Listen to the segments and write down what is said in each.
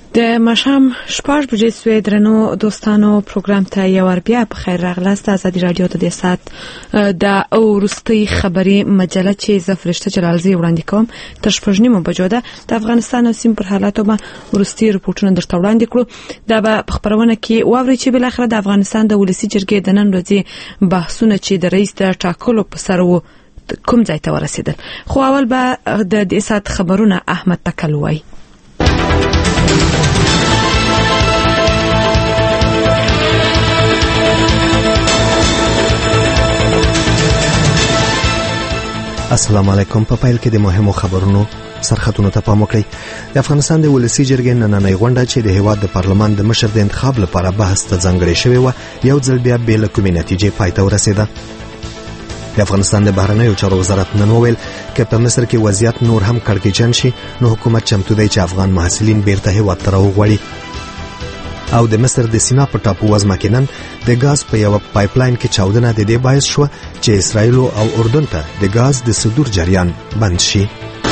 د ماښام 6 بجې سوې درنو دوستانو پروګرام ته یو ور بیا په خیر راغلاست. آزادي رادیو ته د سات د وروستۍ خبري مجله چې زفرشته جلالزی وړاندې کوم تر 6:30 بجو ده د افغانستان او سیم پر حالاتو به وروستي رپورټونه درته وړاندې کړو. دا به په خبرونه کې واوري چې بل اخر د افغانستان د ولسی جرګې د نن ورځې بحثونه چې د رئیس د ټاکلو په سر وو کوم ځای ته ورسېدل. خو اول به د سات خبرونه احمد تکل وای. السلام علیکم. په پیل کې د مهمو خبرونو سرخطونو ته پام وکړئ. د افغانستان د ولسی جرګې نننۍ غونډه چې د هیواد د پارلمان د مشر د انتخاب لپاره بحث ته ځانګړې شوې و یو ځل بیا بې له کومې نتیجې پای ته ورسېده. د افغانستان د بهرنیو چارو وزارت نن وویل که په مصر کې وضعیت نور هم کړکېچن شي نو حکومت چمتو دی چې افغان محصلین بیرته هیواد ته راوغواړي. او د مصر د سینا په ټاپو وزمه کې نن د غاز په یو پایپلاین کې چاودنه د دې باعث شو چې اسرائیل او اردن ته د غاز د صدور جریان بند شي.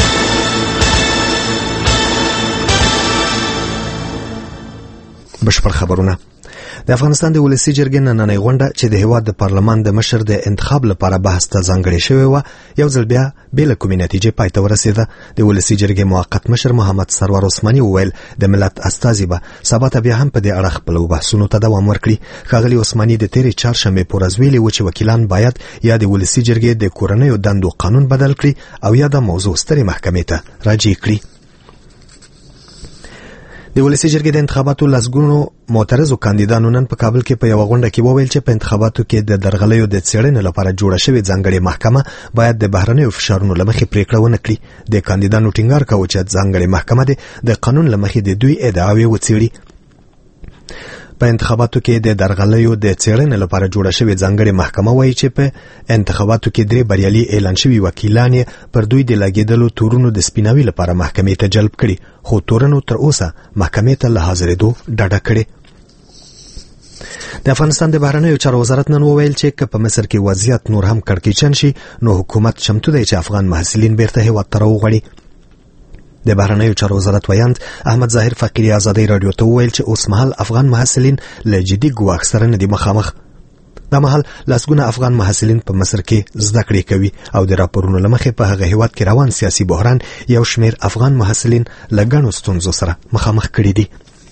بشپړ خبرونه. د افغانستان د ولسی جرګې نننۍ غونډه چې د هیواد د پارلمان د مشر د انتخاب لپاره بحث ته ځانګړې شوې و یو ځل بیا بې له کومې نتیجې پای ته ورسېده. د ولسی جرګې موقت مشر محمد سرور عثماني وویل د ملت استازي به سبا ته بیا هم په دې اړه خپلو بحثونو ته دوام ورکړي. ښاغلي عثماني د تېرې چهارشنبې په ورځ ویلي و چې وکیلان باید یا د ولسی جرګې د کورنیو دندو قانون بدل کړي او یا د موضوع سترې محکمې ته راجع کړي. د ولسی جرګې د انتخاباتو لسګونو معترضو کاندیدانو نن په کابل کې په یو غونډه کې وویل چې په انتخاباتو کې د درغلیو د څېړنې لپاره جوړه شوې ځانګړې محکمه باید د بهرنیو فشارونو له مخې پریکړه ونه کړي. د کاندیدانو ټینګار کاوه چې ځانګړې محکمه د قانون له مخې د دوی ادعاوې وڅېړي. په انتخاباتو کې د درغلیو د څېړنې لپاره جوړه شوې ځانګړې محکمه وایي چې په انتخاباتو کې 3 بریالي اعلان شوي وکیلان پر دوی د لګېدلو تورونو د سپیناوي لپاره محکمې ته جلب کړي خو تورنو تر اوسه محکمې ته له حاضرېدو ډډه کړې. د افغانستان د بهرنیو چارو وزارت نن وویل چې که په مصر کې وضعیت نور هم کړکېچن شي نو حکومت چمتو دی چې افغان محصلین بیرته هیواد ته راوغواړي. د بهرنیو چارو وزارت ویاند احمد ظاهر فقیری آزادۍ رادیو ته وویل چې اوس مهال افغان محصلین له جدي ګواښ سره نه دي مخامخ. دا مهال لسګونه افغان محصلین په مصر کې زده کړې کوي او د راپورونو له مخې په هغه هیواد کې روان سیاسي بحران یو شمېر افغان محصلین له ګڼو ستونزو سره مخامخ کړي دي.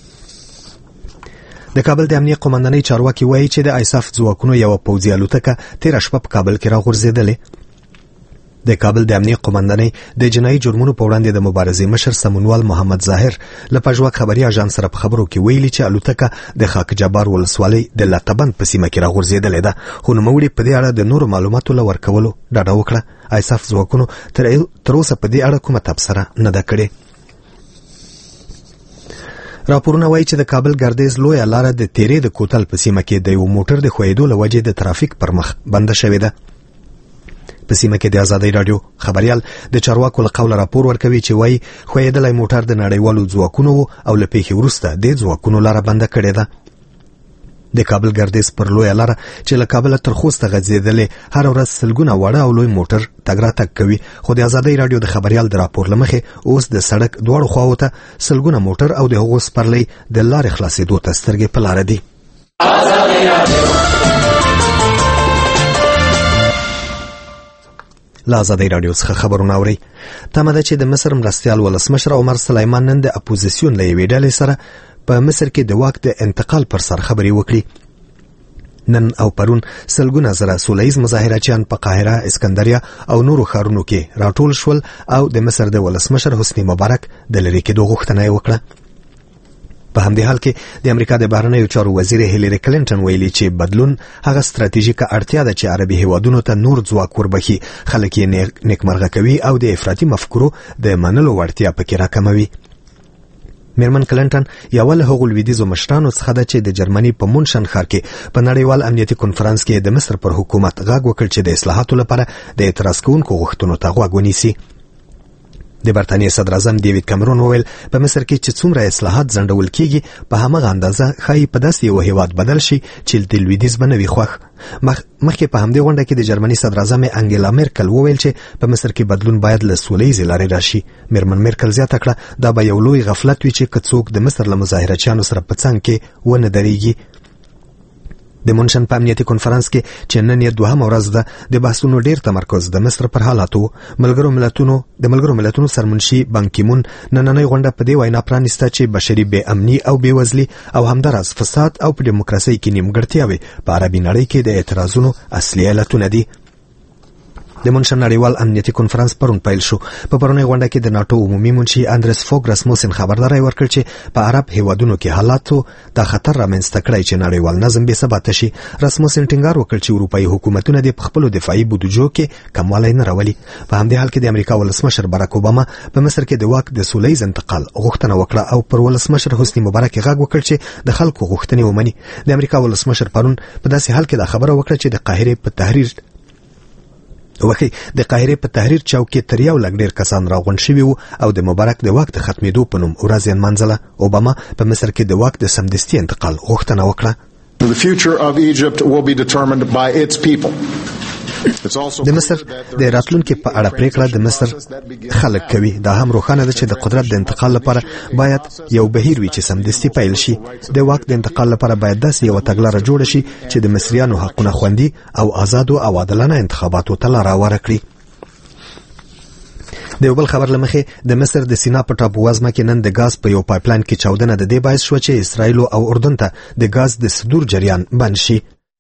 د کابل د امنیه قومندانۍ چارواکي وایي چې د ایساف ځواکونو یوه پوځي الوتکه تېره شپه په کابل کې راغورځېدلې. د کابل د امنیه قومندانۍ د جنایي جرمونو په وړاندې د مبارزې مشر سمونوال محمد ظاهر له پژواک خبري اژانس سره په خبرو کې ویلي چې الوتکه د خاک جبار ولسوالۍ د لاتبند په سیمه کې راغورځېدلې ده خو نوموړي په دې اړه د نورو معلوماتو له ورکولو ډډه وکړه. ایساف ځواکونو تر اوسه په دې اړه کومه تبصره نه ده کړې. راپورونه وایي چې د کابل ګردیز لویه لاره د تیرې د کوتل په سیمه کې د یو موټر د ښویېدو له وجې د ترافیک پر مخ بنده شوې ده. په سیمه کې د آزادۍ رادیو خبريال د چارواکو له قوله راپور ورکوي چې وایي ښویېدلی موټر د نړیوالو ځواکونو و او له پیښې وروسته د ځواکونو لاره بنده کړې ده. د کابل ګردیز پر لویه لاره چې له کابله تر خوسته غځېدلې هر ورځ سلګونه واړه او لوی موټر تګ راتګ کوي خو د آزادۍ رادیو د خبريال د راپور له مخې اوس د سړک دواړو خواو ته سلګونه موټر او د هغو سپرلۍ د لارې خلاصېدو ته سترګې په لاره دي. له آزادۍ رادیو څخه خبرونه اورئ. تمه ده چې د مصر مرستیال ولسمشر عمر سلیمان نن د اپوزیسیون له یوې ډلې سره په مصر کې د واک د انتقال پر سر خبرې وکړي. نن او پرون سلګونه زره سولهییز مظاهرچیان په قاهره، اسکندریه او نورو ښارونو کې راټول شول او د مصر د ولسمشر حسني مبارک د لرې کېدو غوښتنه یې وکړه. په همدې حال کې د امریکا د بهرنیو چارو وزیر هیلری کلینټن ویلي چې بدلون هغه ستراتیژیکه اړتیا ده چې عربي هیوادونو ته نور ځواک وربخي، خلک یې نیکمرغه کوي او د افراطي مفکورو د منلو وړتیا پکې راکموي. میرمن کلینټن یو له هغو لویدیځو مشرانو څخه ده چې د جرمني په مونشن ښار کې په نړیوال امنیتي کنفرانس کې د مصر پر حکومت غږ وکړ چې د اصلاحاتو لپاره د اعتراض کوونکو غوښتنو ته غوږ ونیسي. د برتانیې صدر اعظم دیوید کامرون وویل په مصر کې چې څومره اصلاحات ځنډول کیږي په همغه اندازه ښایي په داسې یو هیواد بدل شي چې د لویدیځ به نه وي خوښ. مخکې په همدې غونډه کې د جرمني صدر اعظم انګیلا میرکل وویل چې په مصر کې بدلون باید له سولهییزې لارې راشي. میرمن میرکل زیاته کړه دا به یو لوی غفلت وي چې که څوک د مصر له مظاهرچیانو سره په څنګ کې ونه درېږي. د مونشن په امنیتي کنفرانس کې چې نن یې 2مه ورځ ده د بحثونو ډیر تمرکز د مصر پر حالاتو. ملګرو ملتونو سرمنشي بان کی مون نننۍ غونډه په دې وینا پرانیسته چې بشري بې امني او بېوزلي او همداراز فساد او په دیموکراسۍ کې نیمګړتیاوې په عربي نړۍ کې د اعتراضونو اصلي علتونه دي. د مونشن نړیوال امنیتي کنفرانس پرون پیل شو. په پرونۍ غونډه کې د ناتو عمومي منشي اندرس فوګ رسموسن خبرداري ورکړ چې په عرب هیوادونو کې حالاتو د خطر رامنځته کړی چې نړیوال نظم بې ثباته شي. رسموسن ټینګار وکړ چې اروپایي حکومتونه د خپل دفاعي بودیجو کې کموالی نه راولي. په همدې حال کې د امریکا ولسمشر باراک اوباما په مصر کې د واک د سولهییز انتقال غوښتنه وکړه او پر ولسمشر حسني مبارک غږ وکړ چې د خلکو غوښتنې ومني. د امریکا ولسمشر پرون په داسې حال کې دا خبره وکړه چې د قاهرې په تحریر چوک کې تر یو لږ ډیر کسان راغونډ شوي وو او د مبارک د واک د ختمېدو په نوم ورځ یې نمانځله. اوباما په مصر کې د واک د سمدستي انتقال غوښتنه وکړه. The future of Egypt will be determined by its people. د مصر د راتلونکي په اړه پریکړه د مصر خلک کوي. دا هم روښانه ده چې د قدرت د انتقال لپاره باید یو بهیر وي چې سمدستي پیل شي. د واک د انتقال لپاره باید داسې یو تګلاره جوړه شي چې د مصریانو حقونه خوندي او آزادو او عادلانه انتخاباتو ته لاره هواره کړي. د یو بل خبر لمخې د مصر د سینا په ټاپووزمه کې نن د غاز په یو پایپلاین کې چاودنه د دې باعث شو چې اسرائیل او اردن ته د غاز د صدور جریان بند شي.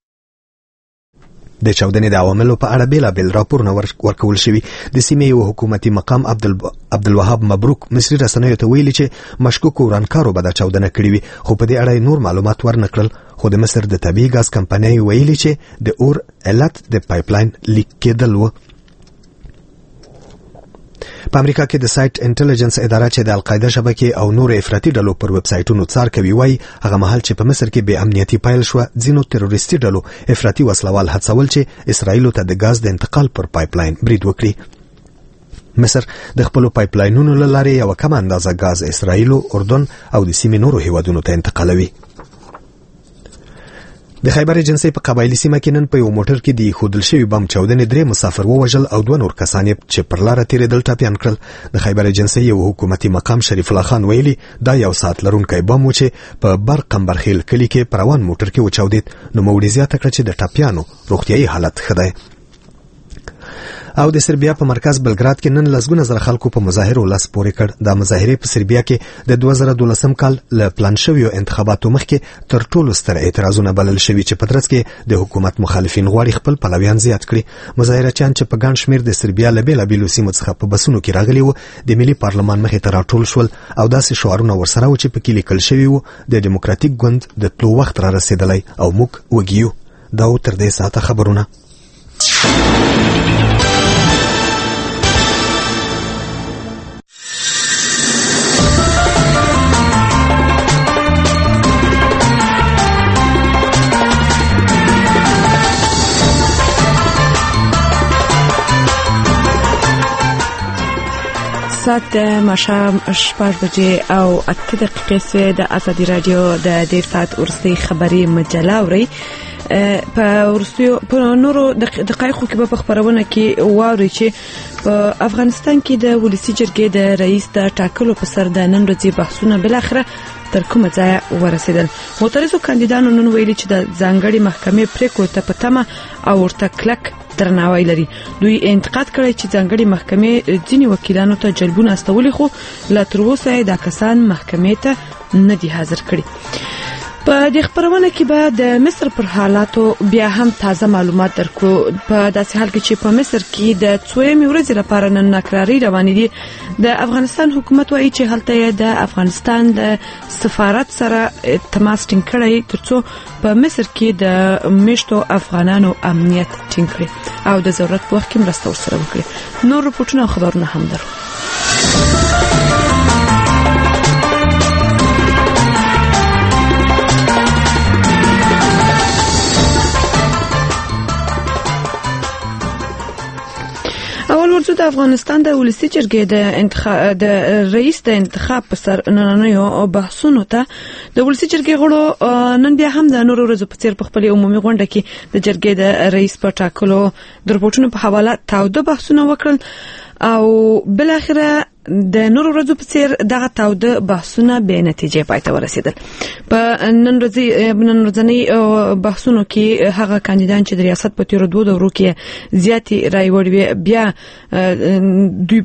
د چاودنې د عواملو په اړه بیلابیل راپورونه ورکول شوي. د سیمې یو حکومتي مقام عبدالوهاب مبروک مصري رسنیو ته ویلي چې مشکوکو ورانکارو به دا چاودنه کړې وي، خو په دې اړه نور معلومات ورنکړل. خو د مصر د طبیعي غاز کمپنۍ ویلي چې د اور علت د پایپلاین لیک کېدل و. په امریکا کې د سایټ انټيليجنس اداره چې د القاعده شبکې او نور افراطي ډلو پر ویب سایټونو څار کوي وایي هغه مهال چې په مصر کې بې امنیتي پایل شو، ځینو تروریستي ډلو افراطي وسلوال هڅول چې اسرائیل ته د غاز د انتقال پر پایپلاین برید وکړي. مصر د خپل پایپلاینونو له لارې یو کم اندازه غاز اسرائیل، اردن او د سیمې نورو هیوادونو ته انتقالوي. د خیبر ایجنسی په قبایلی سیمه کې نن په یو موټر کې د خودل شوی بم چاودنې 3 مسافر ووژل او 2 نور کسان چې پر لار تیرېدل ټاپیان کړل. د خیبر ایجنسی یو حکومتي مقام شریف الله خان ویلي دا یو سات لرونکی بم و چې په برقمبرخیل کلی کې پر روان موټر کې وچاودید. نو موړي زیاته کړ چې د ټاپیانو روغتیايي حالت ښه دی. او د سربیا په مرکز بلګراد کې نن لسګونه زره خلکو په مظاهره لاس پورې کړ. دا مظاهره په سربیا کې د 2012 کال له پلان شویو انتخاباتو مخکې تر ټولو ستر اعتراضونه بلل شوي چې په ترڅ کې د حکومت مخالفین غواړي خپل پلویان زیات کړي. مظاهرچیان چې په ګڼ شمیر د سربیا له بیلابیلو سیمو څخه په بسونو کې راغلي وو د ملي پارلمان مخې ته راټول شول او داسې شعارونه ورسره و چې په کې لیکل شوي وو د ډیموکراتیک ګوند د تلو وخت را رسیدلی او موږ وګیو. دا تر دې ساعته خبرونه. ساعت ماښام 6 بجې او 8 دقیقې سوې د ازادي رادیو د دې ساعت ورستۍ خبري مجله اوري. په ورستیو په نورو دقایقو کې په خبرونه کې واوري چې په افغانستان کې د ولسی جرګې د رئیس د ټاکلو په سر د نن ورځې بحثونه بل اخره تر کومه ځای ورسېدل. معترضو کاندیدانو نن ویلي چې د ځانګړي محکمې پریکړو ته په تمه او ورته کلک درناوی لري. دوی انتقاد کړی چې ځانګړي محکمې ځینې وکیلانو ته جلبونه استولي خو لا تر اوسه دا کسان محکمې ته نه دي حاضر کړي. په دې خبرونه کې به د مصر پر حالاتو بیا هم تازه معلومات درکو. په داسې حال کې چې په مصر کې د څوېمې ورځې لپاره نن ناکراري روانې دي. د افغانستان حکومت وایي چې هلته د افغانستان د سفارت سره تماس ټینګ کړی ترڅو په مصر کې د میشتو افغانانو امنیت ټینګ کړي او د ضرورت په وخت کې مرسته ورسره وکړي. نور رپورټونه او خبرونه هم درو. ورځو د د افغانستان د ولسی جرګې د رئیس د انتخاب په سر نننیو بحثونو ته د ولسی جرګې غړو نن بیا هم د نورو ورځو په څیر په خپل عمومي غونډه کې د جرګې د رئیس په ټاکلو د رپورټونو په حواله تاوده بحثونه وکړل او بل اخره د نورو ورځو په څیر دغه تاوده بحثونه به نتیجې پای ته ورسېدل. په نن ورځنی بحثونو کې هغه کاندیدان چې د ریاست په تیرو 2 دورو کې زیاتې رای وړي بیا دوی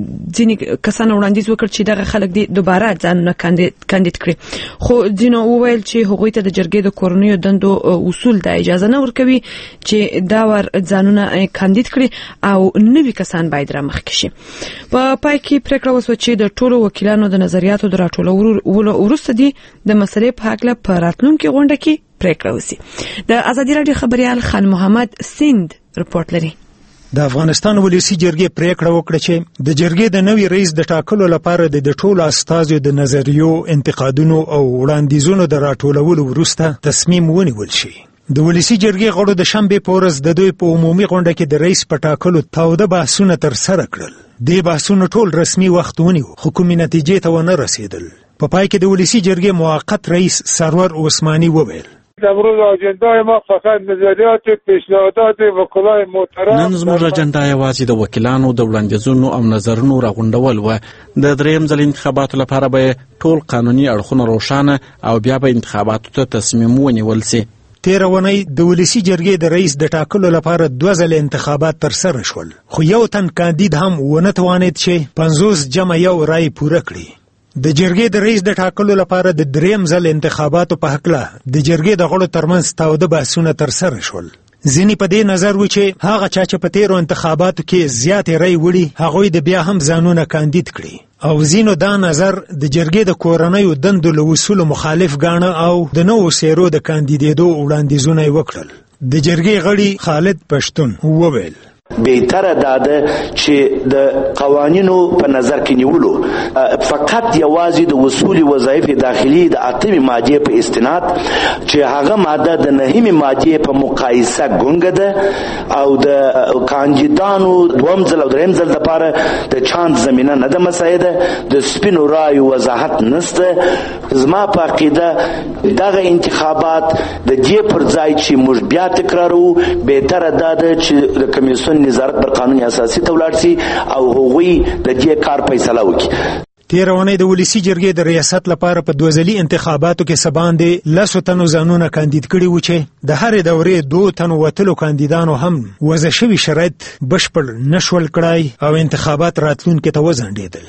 ځینې کسان وړاندیز وکړ چې دغه خلک دې دوباره ځانونه کاندید کړي، خو ځینو وویل چې هغوی ته د جرګې د کورنیو دندو اصول د اجازه نه ورکوي چې دا ور ځانونه کاندید کړي او نوي کسان باید رامخکې شي. په پای کې پریکړه وسوه چې د ټولو وکیلانو د نظریاتو د راټولولو وروسته دي د مسلې په هکله په راتلونکي غونډه کې پریکړه وشي. د ازادي راډیو خبريال خان محمد سیند رپورټ لري. د افغانستان ولسی جرګې پریکړه وکړه چې د جرګې د نوي رئیس د ټاکلو لپاره د ټولو استازو د نظریو، انتقادونو او وړاندیزونو د راټولولو وروسته تصمیم ونیول شي. د ولسی جرګې غړو د شنبې په ورځ د دوی په عمومي غونډه کې د رئیس په ټاکلو تاوده بحثونه ترسره کړل. دې بحثونو ټول رسمي وخت ونیو خو کومې نتیجې ته ونه رسیدل. په پای کې د ولسی جرګې موقت رئیس سرور عثماني وویل: امروز اجندای ما فقط نظریات پیشنهادات وکلای محترم. نن زموږ اجندا یوازې د وکیلانو د وړاندیزونو او نظرونو راغونډول و. د دریم ځل انتخاباتو لپاره به ټول قانوني اړخونه روښانه او بیا به انتخاباتو ته تصمیم ونیول شي. تیر اونۍ د ولسی جرګې د رئیس د ټاکلو لپاره 2 ځله انتخابات ترسره شول، خو یو تن کاندید هم ونه توانید چې 50 جمع یو رای پوره کړي. د جرګې د رئیس د ټاکلو لپاره د دریم ځل انتخاباتو په هکله د جرګې د غړو ترمنځ تاوده بحثونه ترسره شول. ځینې په دې نظر و چې هغه چا چې په تیرو انتخاباتو کې زیاتې رای وړي هغوی د بیا هم ځانونه کاندید کړي، او ځینو دا نظر د جرګې د کورنیو دندو له اصولو مخالف ګاڼه او د نوو څیرو د کاندیدېدو وړاندیزونه یې وکړل. د جرګې غړي خالد پښتون وویل: بهتره ده چې د قوانینو په نظر کې نیولو فقط یوازې د اصول وظایف داخلي د 8 ماده په استناد چې هغه ماده د 9 ماده په مقایسه ګونګه ده او د کاندیدانو دوم ځل او دریم ځل لپاره د چانس زمينه نه ده مساعده، د سپینو رایو وضاحت نشته. زما په عقیده دغه انتخابات د دې پر ځای چې موږ بیا تکرارو بهتره ده چې د کمیسیون نظارت پر قانون اساسي ته ولاړ شي او هغوی د دې کار فیصله وکړي. تیر اونۍ د ولسی جرګې د ریاست لپاره په 2 ځلي انتخاباتو کې سباندې 10 تنو ځانونه کاندید کړي و چې د هرې دورې 2 تنو وتلو کاندیدانو هم وضع شوي شرایط بشپړ نشول کړای او انتخابات راتلونکي ته وځنډېدل.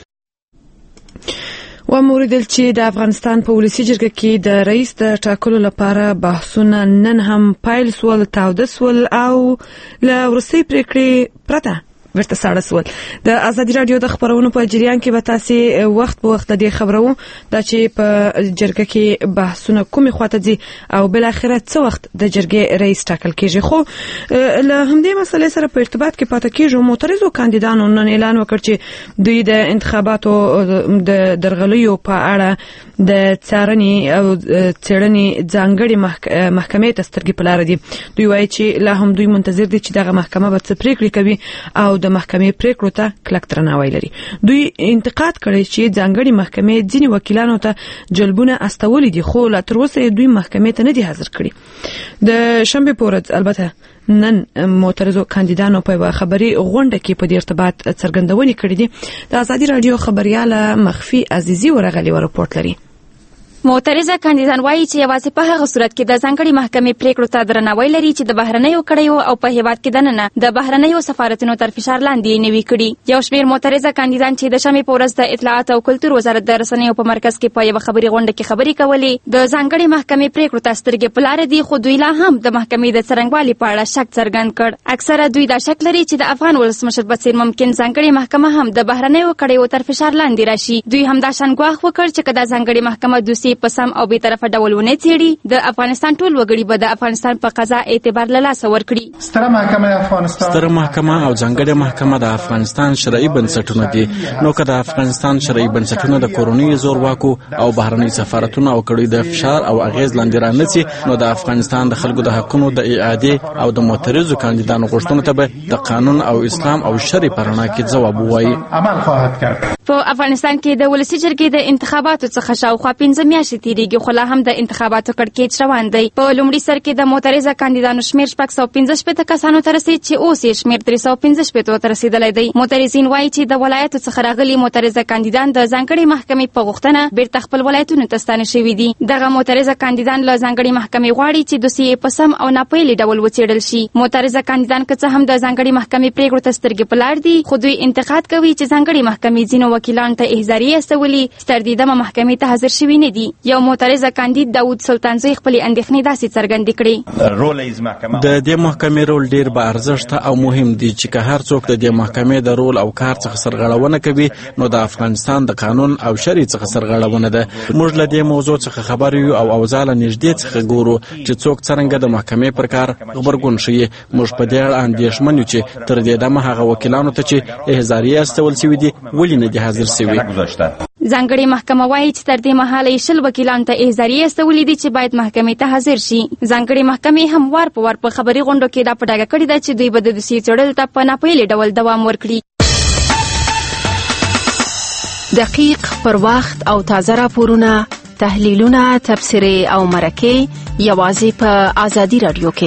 وموریدل چې د افغانستان په ولسی جرګه کې د رئیس د ټاکلو لپاره بحثونه نن هم پایل سول، تاوده سول او له وروستۍ پریکړې پرته ورته ساړه سول. د ازادي راډیو د خبرونو په جریان کې به تاسو وخت په وخت د خبرو دا چې په جرګه کې بحثونه کومې خواته دي او بل اخره څه وخت د جرګې رئیس ټاکل کیږي. خو له همدې مسلې سره په ارتباط کې پاتې کیږي. معترضو کاندیدانو نن اعلان وکړ چې دوی د انتخاباتو د درغلیو په اړه د څارنې او څېړنې ځانګړي محکمې ته سترګې په لار دي. دوی وایي چې لا هم دوی منتظر دي چې دغه محکمه به څه پریکړې کوي او د محکمې پریکړو ته کلک درناوی لري. دوی انتقاد کړی چې ځانګړي محکمې ځینې وکیلانو ته جلبونه استولي دي خو لا تر اوسه دوی محکمې ته نه دي حاضر کړي. د شنبې په ورځ البته نن معترضو کاندیدانو په خبري غونډه کې په دې ارتباط څرګندونې کړې دي. د ازادي راډیو خبرياله مخفي عزیزي ورغلي رپورټ لري. معترضه کاندیدان وایي چې یوازې په هغه صورت کې د ځانګړي محکمې پریکړو ته درناوی لري چې د بهرنیو کړیو او په هیواد کې دننه د بهرنیو سفارتونو تر فشار لاندې نه وي کړي. یو شمېر معترضه کاندیدان چې د شنبې په ورځ د اطلاعات او کلتور وزارت د رسنیو په مرکز کې په یوه خبري غونډه کې خبرې کولې د ځانګړي محکمې پریکړو ته سترګې په لار دي، خو دوی لا هم د محکمې د څرنګوالي په اړه شک څرګند کړ. اکثره دوی دا شک لري چې د افغان ولسمشر په څیر ممکن ځانګړي محکمه هم د بهرنیو کړیو تر فشار لاندې راشي. دوی هم دا شان ګواښ وکړ چې کله ځانګړي محکمه دوسیې دوسیې په سم او بې طرفه ډول ونه څېړي د افغانستان ټول وګړي به د افغانستان په قضا اعتبار له لاسه ورکړي. ستره محکمه او ځانګړې محکمه د افغانستان شرعي بنسټونه دي. نو که د افغانستان شرعي بنسټونه د کورنۍ زورواکو او بهرنۍ سفارتونو او کړیو د فشار او اغیز لاندې رانیسي، نو د افغانستان د خلکو د حقونو د اعادې او د معترضو کاندیدانو غوښتنو ته به د قانون او اسلام او شرع په رڼا کې ځواب ووایي. په افغانستان کې د ولسي جرګې د انتخاباتو څخه شاوخوا 15 میاشتې تېرېږي، خو لا هم د انتخاباتو کړکېچ روان دی. په لومړي سر کې د معترضه کاندیدانو شمېر 615 کسانو ته رسېد چې اوس یې شمېر 315 ته رسېدلی دی. معترضین وایي چې د ولایتو څخه راغلي معترضه کاندیدان د ځانګړې محکمې په غوښتنه بیرته خپل ولایتونو ته ستانه شوي دي. دغه معترضه کاندیدان له ځانګړې محکمې غواړي چې دوسیې په سم او ناپیلي ډول وڅېړل شي. معترضه کاندیدان که څه هم د ځانګړې محکمې پریکړو ته سترګې په لار دي، خو دوی انتقاد کوي چې ځانګړې محکمې ځینو وکیلانو ته احضاریې استولي چې تر دې دمه محکمې ته حاضر شوي نه دي. یو معترضه کاندید داود سلطانزی خپلې اندېښنې داسې څرګندې کړې. د دې محکمې رول ډېر با ارزښته او مهم دی چې که هر څوک د دې محکمې د رول او کار څخه سرغړونه کوي، نو د افغانستان د قانون او شرع څخه سرغړونه ده. موږ له دې موضوع څخه خبر یو او اوضاع له نږدې څخه ګورو چې څوک څرنګه د محکمې پر کار غبرګون ښیي. موږ په دې اړه اندېښمن یو چې تر دې دمه هغه وکیلانو ته چې احضاریې استول شوي دي ولې نه دي حاضر شوي. ځانګړې محکمه وایي چې تر دې مهاله یې 20 وکیلانو ته احضاریې استولې دي چې باید محکمې ته حاضر شي. ځانګړې محکمې هم وار په وار په خبري غونډو کې دا په ډاګه کړې ده چې دوی به د دوسیې څېړلو ته په ناپیلي ډول دوام ورکړي. دقیق، پر وخت او تازه راپورونه، تحلیلونه، تبصرې او مرکې یوازې په آزادي رادیو کې.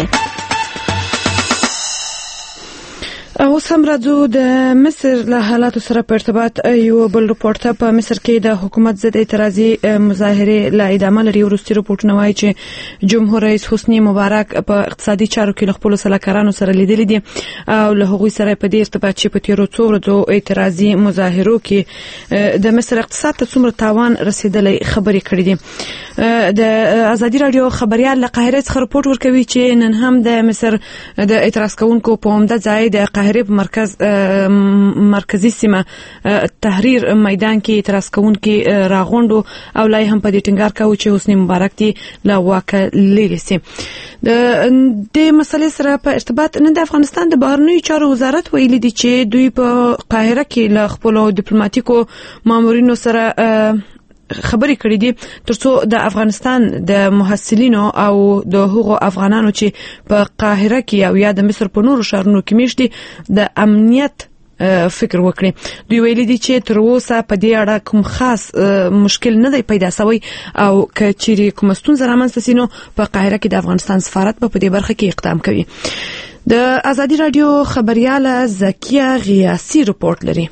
اوس هم راځو د مصر له حالاتو سره په ارتباط یو بل رپورټ ته. په مصر کې د حکومت ضد اعتراضي مظاهرې لا ادامه لري. وروستي رپورټونه وایي چې جمهور رئیس حسني مبارک په اقتصادي چارو کې له خپلو سلاکارانو سره لیدلي دي او له هغوی سره په دې ارتباط چې په تیرو څو ورځو اعتراضي مظاهرو کې د مصر اقتصاد ته څومره تاوان رسیدلی خبرې کړې دي. د آزادي رادیو خبريال له قاهره څخه رپورټ ورکوي چې نن هم د مصر د اعتراض کوونکو په عمده ځای د قاهره په مرکزی سیمه تحریر میدان کې اعتراض کوونکي راغونډو او لای هم په دې ټینګار کاوه چې حسني مبارک دی له واکه لري سي. د مسلې سره په ارتباط نن د افغانستان د بهرنیو چارو وزارت ویلي دی چې دوی په قاهره کې له خپل ډیپلوماټیکو مامورینو سره خبرې کړې دي ترڅو د افغانستان د محصلینو او د هغو افغانانو چې په قاهره کې او یا د مصر په نورو ښارونو کې میشتي د امنیت فکر وکړي. دوی ویلي دي چې تر اوسه په دې اړه کوم خاص مشکل نه دی پیدا شوی او که چیرې کوم ستونزه رامنځته شي نو په قاهره کې د افغانستان سفارت په دې برخه کې اقدام کوي. د آزادي رادیو خبرياله زکیه غیاسی رپورټ لري.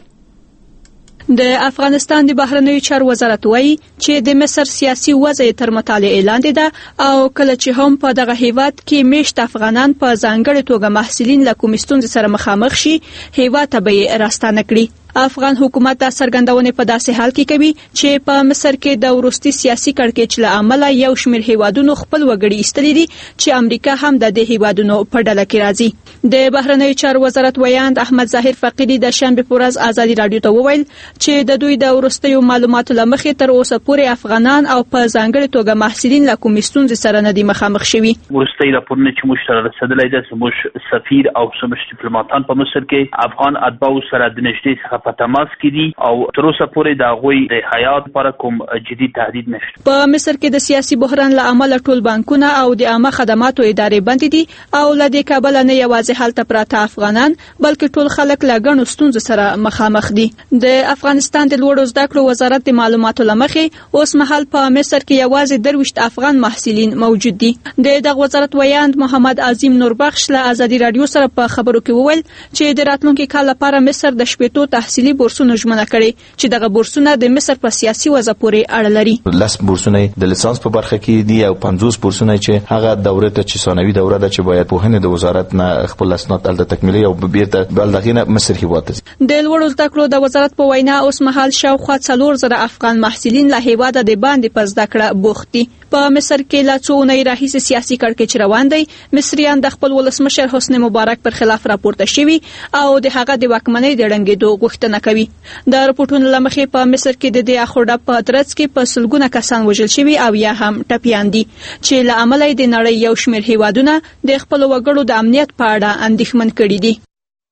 د افغانستان د بهرنیو چارو وزارت وایي چې د مصر سیاسي وضع تر مطالعې لاندې ده او کله چې هم په دغه هیواد کې میشت افغانان په ځانګړې توګه محصلین له کومې ستونزې سره مخامخ شي، هیواد ته به یې راستانه کړي. افغان حکومت دا څرګندونه په داسې حال کې کوي چې په مصر کې د وروستي سیاسي کړکېچ له امله یو شمېر هیوادونو خپل وګړي ایستلي دي چې امریکا هم د دې هیوادونو په ډله کې راځي. د بهرنیو چارو وزارت ویاند احمد ظاهر فقیدی د شنبه په ورځ آزادي رادیو ته وویل چې د دوی د وروستیو معلوماتو لمخې تر اوسه پورې افغانان او په ځانګړې توګه محصلین له کومې ستونزې سره نه دي مخامخ شوي. وروستي راپورونه چې موږ سره رسېدلی ده زموږ سفیر او زموږ ډیپلوماټان په مصر کې افغان اتباعو سره د نږدې څخه په تماس کې دي او تر اوسه پورې د هغوی د حیات لپاره کوم جدي تهدید نشته. په مصر کې د سیاسي بحران له امله ټول بانکونه او د عامه خدماتو ادارې بند دي او له دې کبله نه یوازې هلته پراته افغانان بلکې ټول خلک له ګڼو ستونزو سره مخامخ دي. د افغانستان د لوړو زده کړو وزارت د معلوماتو لمخې اوس مهال په مصر کې یوازې 23 افغان محصلین موجود دي. دغه وزارت ویاند محمد عظیم نوربخش له آزادي رادیو سره په خبرو کې وویل چې د راتلونکي کال لپاره مصر د 18 تحصیلي بورسونو ژمنه کړې چې دغه بورسونه د مصر په سیاسي وضع پورې اړه لري. 10 بورسونه د لیسانس په برخه کې دي او 50 بورسونه چې هغه دوره ته چې ثانوي دوره ده چې باید په هنه د وزارت نه خپل اسناد الته تکمیلي او بیرته بلدغینه مصر هیواد دي. د لوړو زده کړو د وزارت په وینا اوس مهال شاوخوا 4000 افغان محصلین له هیواده د باندې په زده کړه بوخت دي. په مصر کې لا څو اونۍ راهیسې سیاسي کړکېچ روان دی. مصریان د خپل ولسمشر حسنی مبارک پر خلاف راپورته شوي او د هغه د واکمنۍ د ړنګېدو غوښتنه کوي. د رپورټونو له مخې په مصر کې د دې اخوډه په ترڅ کې په سلګونه کسان وژل شوي او یا هم ټپیان دي چې له امله د نړۍ یو شمېر هیوادونه د خپلو وګړو د امنیت په اړه اندېښمن کړي دي.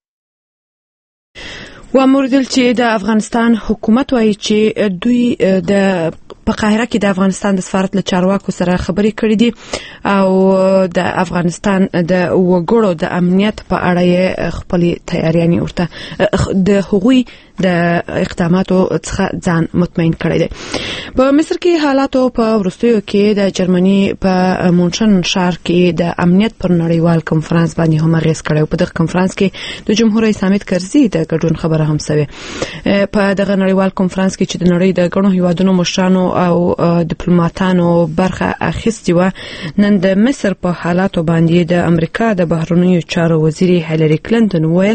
واموردل چې د افغانستان حکومت وایي چې دوی د په قاهره کې د افغانستان د سفارت له چارواکو سره خبرې کړې دي او د افغانستان د وګړو د امنیت په اړه یې خپلې تیاریانې ورته د هغوی د اقداماتو څخه ځان مطمئن کړی دی. په مصر کې حالاتو په وروستیو کې د جرمني په مونشن ښار کې د امنیت پر نړیوال کنفرانس باندې هم اغیز کړی. په دغه کنفرانس کې د جمهور رئیس حامد کرزي د ګډون خبره هم شوې. په دغه نړیوال کنفرانس کې چې د نړۍ د ګڼو هیوادونو مشرانو او ډیپلوماټانو برخه اخیستې وه، نن د مصر په حالاتو باندې د امریکا د بهرنیو چارو وزیر هیلری کلینټن ویل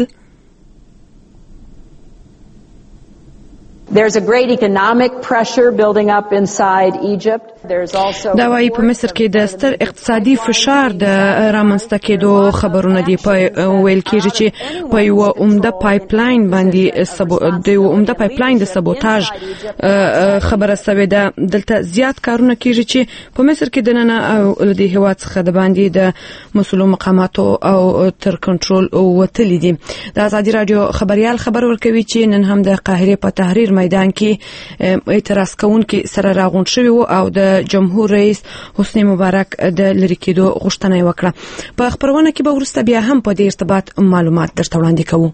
There's a great economic pressure building up inside Egypt. There's also دا وايي په مصر کې د ستر اقتصادي فشار د رامنځته کېدو خبرونه دي. په ویل کېږي چې په یو عمده پایپلاین باندې د یو عمده پایپلاین د سبوتاژ خبره سوي ده. دلته زیات کارونه کېږي چې په مصر کې د نن او د هیواد څخه د باندې د مسؤلو مقاماتو او تر کنټرول وتلي دي. د ازادي رادیو خبريال خبر ورکوي چې نن هم د قاهره په تحریر میدان کې اعتراض کوونکي سره راغونډ شوي وو او د جمهور رئیس حسنی مبارک د لری کېدو غوښتنه وکړه. په خبرونه کې به وروسته بیا هم په دې ارتباط معلومات درته وړاندې کوو.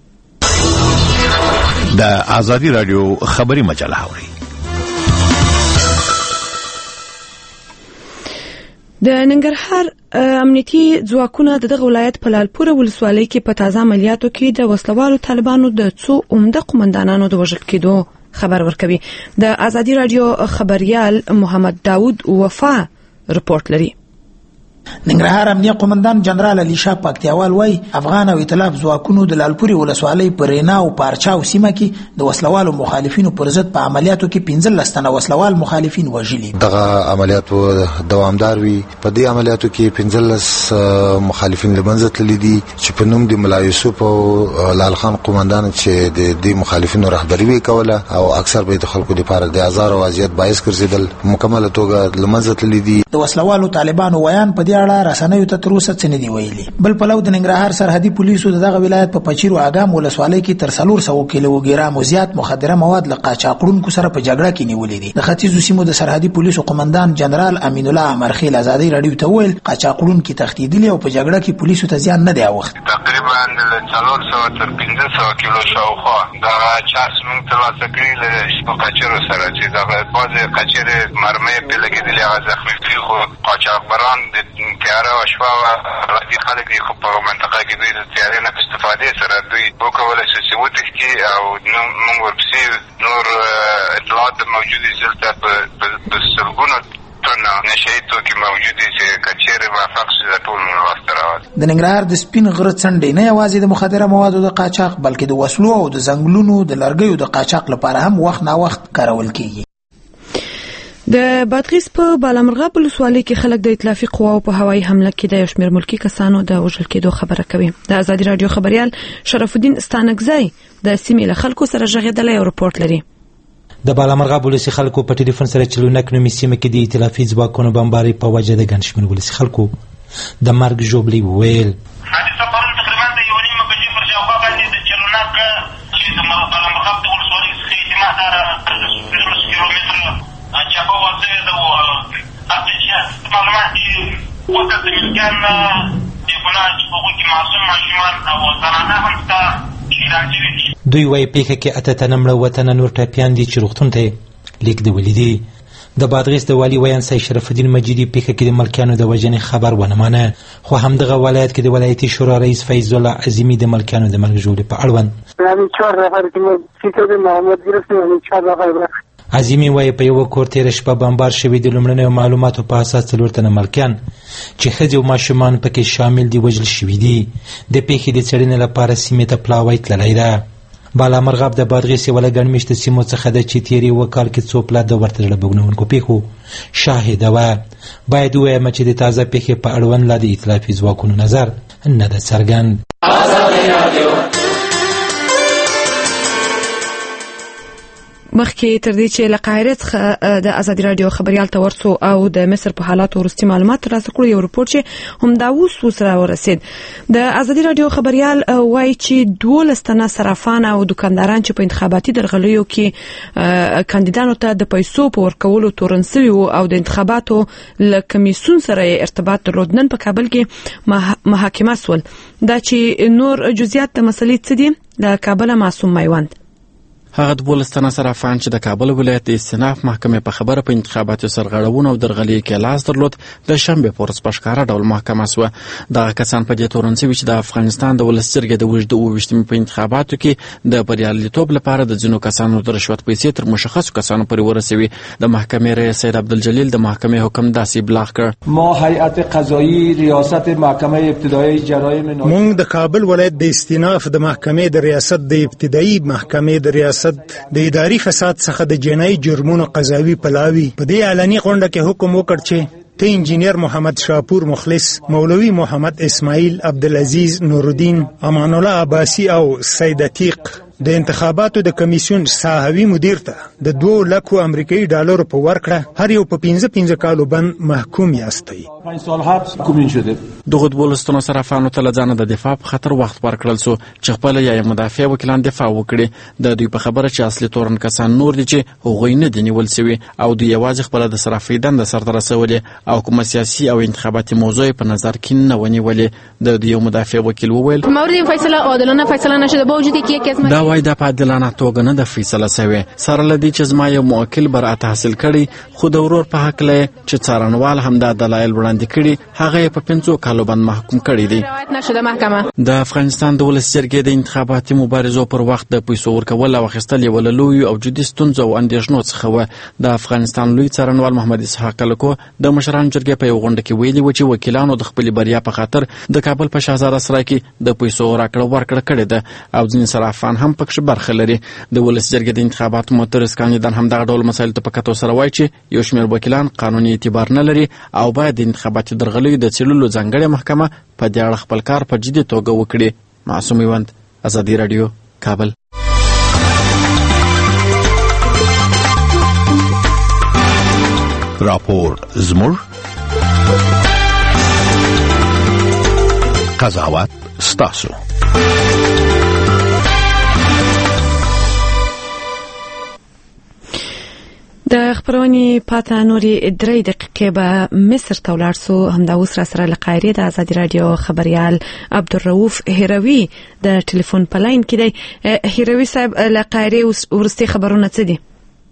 د ازادي رادیو خبري مجله اوري. د ننګرهار امنیتي ځواکونه دغه ولایت په لالپور ولسوالۍ کې په تازه عملیاتو کې د وسلوالو طالبانو د څو عمده قومندانانو د وژل کېدو خبر ورکوي. د ازادي رادیو خبريال محمد داوود وفا رپورت لري. ننګرهار امنیه قومندان جنرال علي شاه پکتیاوال وای افغان او ائتلاف ځواکونو د لالپوري ولسوالۍ پر رینا او پارچاو سیمه کې د وسلوالو مخالفینو پر ضد په عملیاتو کې 15 تنه وسلوال مخالفین وژلي. دغه عملیاتو دوامدار وي. په دې عملیاتو کې 15 مخالفین لمنځه تللي دي چې په نوم د ملا یوسف او لال خان قومندان چې د دې مخالفینو رهبری وکوله او اکثر به د خلکو لپاره د آزار او اذیت باعث ګرځیدل مکمل توګه لمنځه تللي دي. د وسلوالو طالبانو ویان په اړه رسنیو ته تر اوسه څه نه دی ویلي. بل پلو د ننګرهار سرحدي پولیسو دغه ولایت په پچیرو اګام ولسوالۍ کې تر 300 کیلوګرام زیات مخدره مواد له قاچاقړونکو سره په جګړه کې نیولې دي. د ختیځو سیمو د سرحدي پولیسو قومندان جنرال امین الله امرخیل ازادي رادیو ته ویل قاچاقړونکو تختیدلي او په جګړه کې پولیسو ته زیان نه دی اوخت. تقریبا 400 تر 500 کیلو شاوخوا دا چاس مونږ ته واسکړي له قاچرو سره چې دا بعضه قاچره مرمۍ په لګیدلې هغه زخمي خو قاچاقبران د تیاره او شوا دي خلک دي په منطقه کې دوی د تیارې نه استفاده سره دوی وکولای شي چې وتښتي او موږ ورپسې نور اطلاعات موجودي دلته په سلګونو تنه نشي توکي موجودي چې کچېره موافق شي د ټول واسطه راوړي. د ننګرهار د سپین غره څنډې نه یوازې د مخدره موادو د قاچاق بلکې د وسلو او د ځنګلونو د لرګیو د قاچاق لپاره هم وخت نا وخت کارول کیږي. د بادغیس په بالامرغاب ولسوالۍ کې خلک د ائتلافي قواو په هوایي حمله کې د یو شمېر ملکي کسانو د وژل کېدو خبره کوي. د ازادي رادیو خبريال شرف الدین ستانکزی د سیمې له خلکو سره ژغېدلی او رپورټ لري. د بالامرغاب ولسي خلکو په ټلیفون سره چلونک نومي سیمه کې د ائتلافي ځواکونو بمباري په وجه د ګڼ شمېر ولسي خلکو د مرګ ژوبلې وویل. حادثه پرون تقریبا د 1:30 بجې پر شاوخوا باندې د چلونک چې د بالامرغاب د ولسوالۍ څخه اعتماد کیلومتره چاپه وځي د اته معلومات دي وکړه د ملکان د ګناه چې په کې معصوم ماشومان او زنانه هم شته چې دوی وايي پیښه کې اته تنه مړه وطن نور ټاپیان دي چې روغتون ته لیک دی ولیدي. د بادغیس د والی ویان سید شرف الدین مجیدی پیښه کې د ملکانو د وژنې خبر ونه مانه، خو همدغه ولایت کې د ولایتي شورا رئیس فیض الله عظیمی د ملکانو د مرګ ژوبلې په اړوند عظیمی وای په یو کور تیر شپه بمبار شوی د لومړنیو معلوماتو په اساس 4 تنه ملکان چې ښځې او ماشومان پکې شامل دي وژل شوي دي. د پیښې د څېړنې لپاره سیمې ته پلاوی تللی ده. بالامرغاب د بادغیس یوه له ګڼ مېشته سیمو څخه ده چې تېر یوه کال کې څو پله د ورته زړه بوږنونکو پیښو شاهده وه. باید ووایم چې د تازه پیښې په اړوند لا د ائتلافي ځواکونو نظر نه ده څرګند. مخکې تر دې چې له قاهرې څخه د ازادي راډیو خبريال ته ورسو او د مصر په حالاتو وروستي معلومات ترلاسه کړو، یو رپورټ چې همدا اوس راورسید. د ازادي راډیو خبريال وایي چې 12 تنه صرافان او دکانداران چې په انتخاباتي درغلیو کې کاندیدانو ته د پیسو په ورکولو تورن شوي او د انتخاباتو له کمیسیون سره ارتباط درلود، نن په کابل کې محاکمه سول. دا چې نور جزئیات د مسلې څه دي، د کابل معصوم میوند. هغه 12 تنه صرافان چې د کابل ولایت د استئناف محکمې په خبره په انتخاباتو سرغړونو او درغلۍ کې لاس درلود، د شنبه په ورځ په ښکاره ډول محکمه سوه. دغه کسان په دې تورن شوي چې د افغانستان د ولس جرګې د اوږده 28مې په انتخاباتو کې د بریالیتوب لپاره د ځینو کسانو د رشوت پیسې تر مشخصو کسانو پورې ورسوي. د محکمې رئیس سید عبدالجلیل د محکمې حکم داسې ابلاغ کړ: ما هیئت قضایی ریاست محکمه ابتدایی جرایم موږ د کابل ولایت د استئناف د محکمې د ریاست د ابتدایی محکمې د ریاست د اداري فساد څخه د جنایي جرمونو قضاوي پلاوي په دې اعلاني غونډه کې حکم وکړ چې ته انجینیر محمد شاپور مخلص، مولوی محمد اسماعیل، عبدالعزیز نورالدین، امان الله عباسی او سید عتیق د انتخاباتو د کمیسیون ساحوي مدیر ته د 2 لکو امریکایي ډالرو په ورکړه هر یو په 15 کالو بند محکوم یاستئ. 5 سال حبس کومین شده. دغه 12 تنو صرافانو ته ځانه د دفاع په خطر وخت ورکړل سو چې خپل یا مدافع وکیلان دفاع وکړي. د دوی په خبره چې اصلي تورن کسان نور دي چې هغوی نه دي نیول شوي او دوی یوازې خپل د صرافۍ دنده سرته رسولې او کومه سیاسي او انتخاباتي موضوع په نظر کې نه ونیولې. د دوی مدافع وکیل وویل: مورد فیصله عادلانه فیصله نشده با وجودی که یکی از وای د عادلانه توګه نه د فیصله شوی. سره لدی چې زما یو موکل برأت حاصل کړي، خو د ورور په حق له چې څارنوال هم د دلایل وړاندې کړي، هغه په 5 کالو باندې محکوم کړي دي. نشده محکمه د افغانستان د ولس جرګې د انتخاباتي مبارزو پر وخت د پیسو ورکول او اخیستل یو لوی او جدي ستونزه او اندېښنو څخه و. د افغانستان لوی څارنوال محمد اسحاق کلکو د مشران جرګې په یو غونډه کې ویلي و چې وکیلانو د خپل بریا په خاطر د کابل په شهزاده سرای کې د پیسو راکړه ورکړه کړې ده او ځینې صرافان هم پکې برخه لري. د ولس جرګې د انتخاباتو معترض کاندیدان هم دغه ډول مسایل ته په کتو سره وایي چې یو شمېر وکیلان قانوني اعتبار نه لري او باید د انتخاباتي درغلیو د څېړلو ځانګړې محکمه په دې اړه خپل کار په جدي توګه وکړي. معصوم میوند، ازادي راډیو، کابل. راپور زموږ قضاوت ستاسو. د خبرونې پاته نوري 3 دقیقې به مصر ته ولاړ سو. همدا اوس را سره له قاهرې د ازادي راډیو خبريال عبدالرؤوف هروي د ټلیفون په لاین کې دی. هروي صاحب، له قاهرې ورستي خبرونه څه دي؟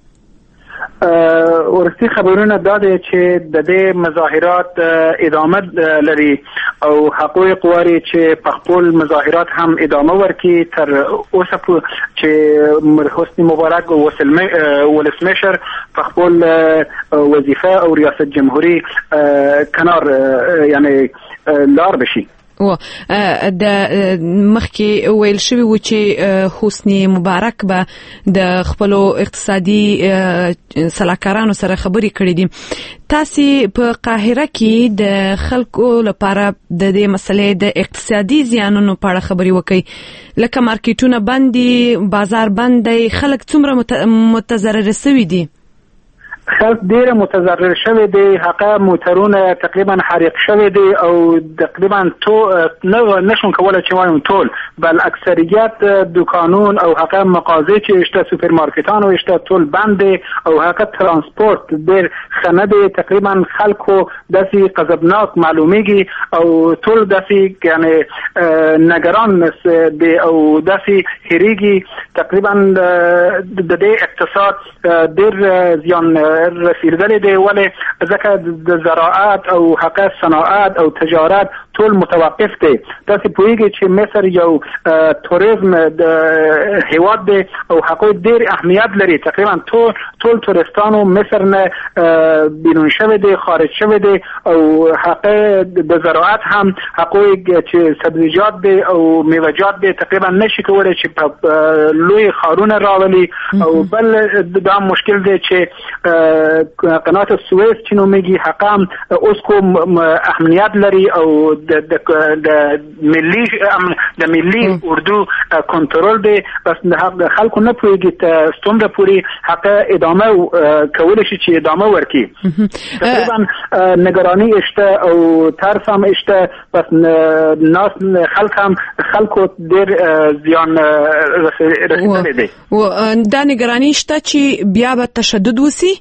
ورستي خبرونه دا دي چې د دې مظاهرات ادامه لري او حقوق غواړي چې په خپل مظاهرات هم ادامه ورکړي تر اوسه چې حسني مبارک ولسمشر په خپل وظیفه او ریاست جمهوری کنار یعنی لار بشي. و د مخکې ویل شوی و چې حسني مبارک به د خپل اقتصادي سلاکارانو سره خبرې کړې دي. تاسو په قاهره کې د خلکو لپاره د دې مسلې د اقتصادي زیانونو په اړه خبرې وکړي، لکه مارکیټونه بندي، بازار بندي، خلک څومره متضرر شوي دي؟ خلک ډېر متضرر شوی دي، هغه موټرونه تقریبا حریق شوی دي او تقریبا نشون کولای چې وایم ټول، بل اکثریت دکانون او هغه مغازې چې شته، سوپرمارکټانو شته، ټول بند دي او هغه ترانسپورت ډېر خنه دي. تقریبا خلکو داسې غضبناک معلومیږي او ټول داسې یعنی نگران دي او داسې هریږي. تقریبا د دې اقتصاد ډېر زیان رسیدلی دی، ولی ځکه د زراعت او حقه صناعت او تجارت ټول متوقف دي. تاسو پوهیږئ چې مصر یو توریزم د هیواد دی او هغه ډیر اهمیت لري. تقریبا ټول تورستانو مصر نه بیرون شوه دي، خارج شوه دي او هغه د زراعت هم هغه چې سبزیجات دي او میوه‌جات دي تقریبا نشي کولای چې په لوی خارونه راولي. او بل دا مشکل دی چې قناه سوئیس چې نو میږي حقام اوس کوم اهمیت لري او د ملي اردو کنټرول دی. بس خلکو نه پوهیږي ته څومره پوری حق ادامه کول شي چې ادامه ورکړي. تقریبا نگرانی اشته او ترس هم اشته. بس ناس خلکو ډیر زیان رسیدلی دی. و دا نگرانی شته چې بیا به تشدد وسی؟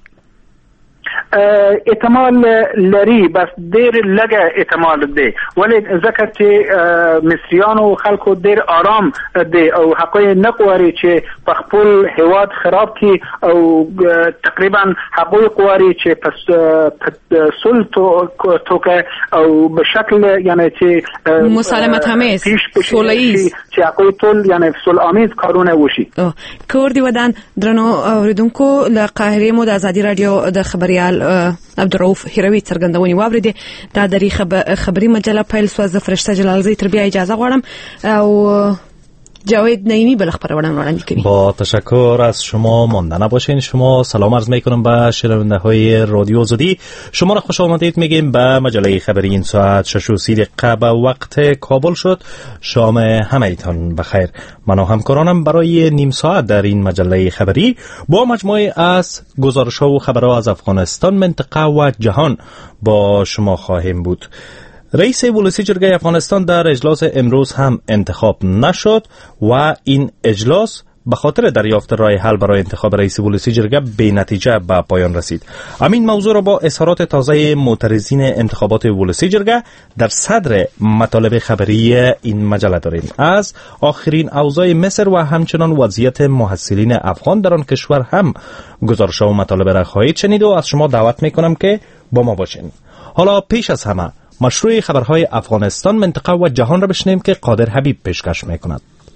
احتمال لري، بس ډیر لږه احتمال دی. ولی ځکه چې مصریانو خلکو ډیر آرام دی او حق نه غواړي چې په خپل هیواد خراب کی او تقریبا حق غواړي چې په صلح توګه او په شکل یعنی چې مسالمت آمیز سوله‌ایز چې هغه ټول یعنی صلح آمیز کارونه وشي. کوردی ودان درنو اوریدونکو له قاهره مو د ازادي رادیو د خبريال عبدالرؤف هیروي څرګندونې واوریدې. دا د خبري مجله پیل سو از فرشته جلالزی تر بیا اجازه غواړم او جاوید نعیمی بل خبرونه وړاندې کوي. با تشکر از شما مانده نباشین. شما سلام عرض میکنم به شنونده های رادیو آزادی. شما را خوش آمدید میگیم به مجله خبری این ساعت. 6:30 به وقت کابل شد. شام همه ایتان بخیر. من و همکارانم برای نیم ساعت در این مجله خبری با مجموعه از گزارش‌ها و خبرها از افغانستان، منطقه و جهان با شما خواهیم بود. رئیس ولسی جرگه افغانستان در اجلاس امروز هم انتخاب نشد و این اجلاس به خاطر دریافت رای حل برای انتخاب رئیس ولسی جرگه بی نتیجه به پایان رسید. همین موضوع را با اظهارات تازه معترضین انتخابات ولسی جرگه در صدر مطالب خبری این مجله داریم. از آخرین اوضاع مصر و همچنان وضعیت محصلین افغان در آن کشور هم گزارش‌ها و مطالب را خواهید شنید و از شما دعوت می‌کنم که با ما باشین. حالا پیش از همه مشروع خبرهای افغانستان، منطقه و جهان را بشنویم که قادر حبیب پیشکش می‌کند.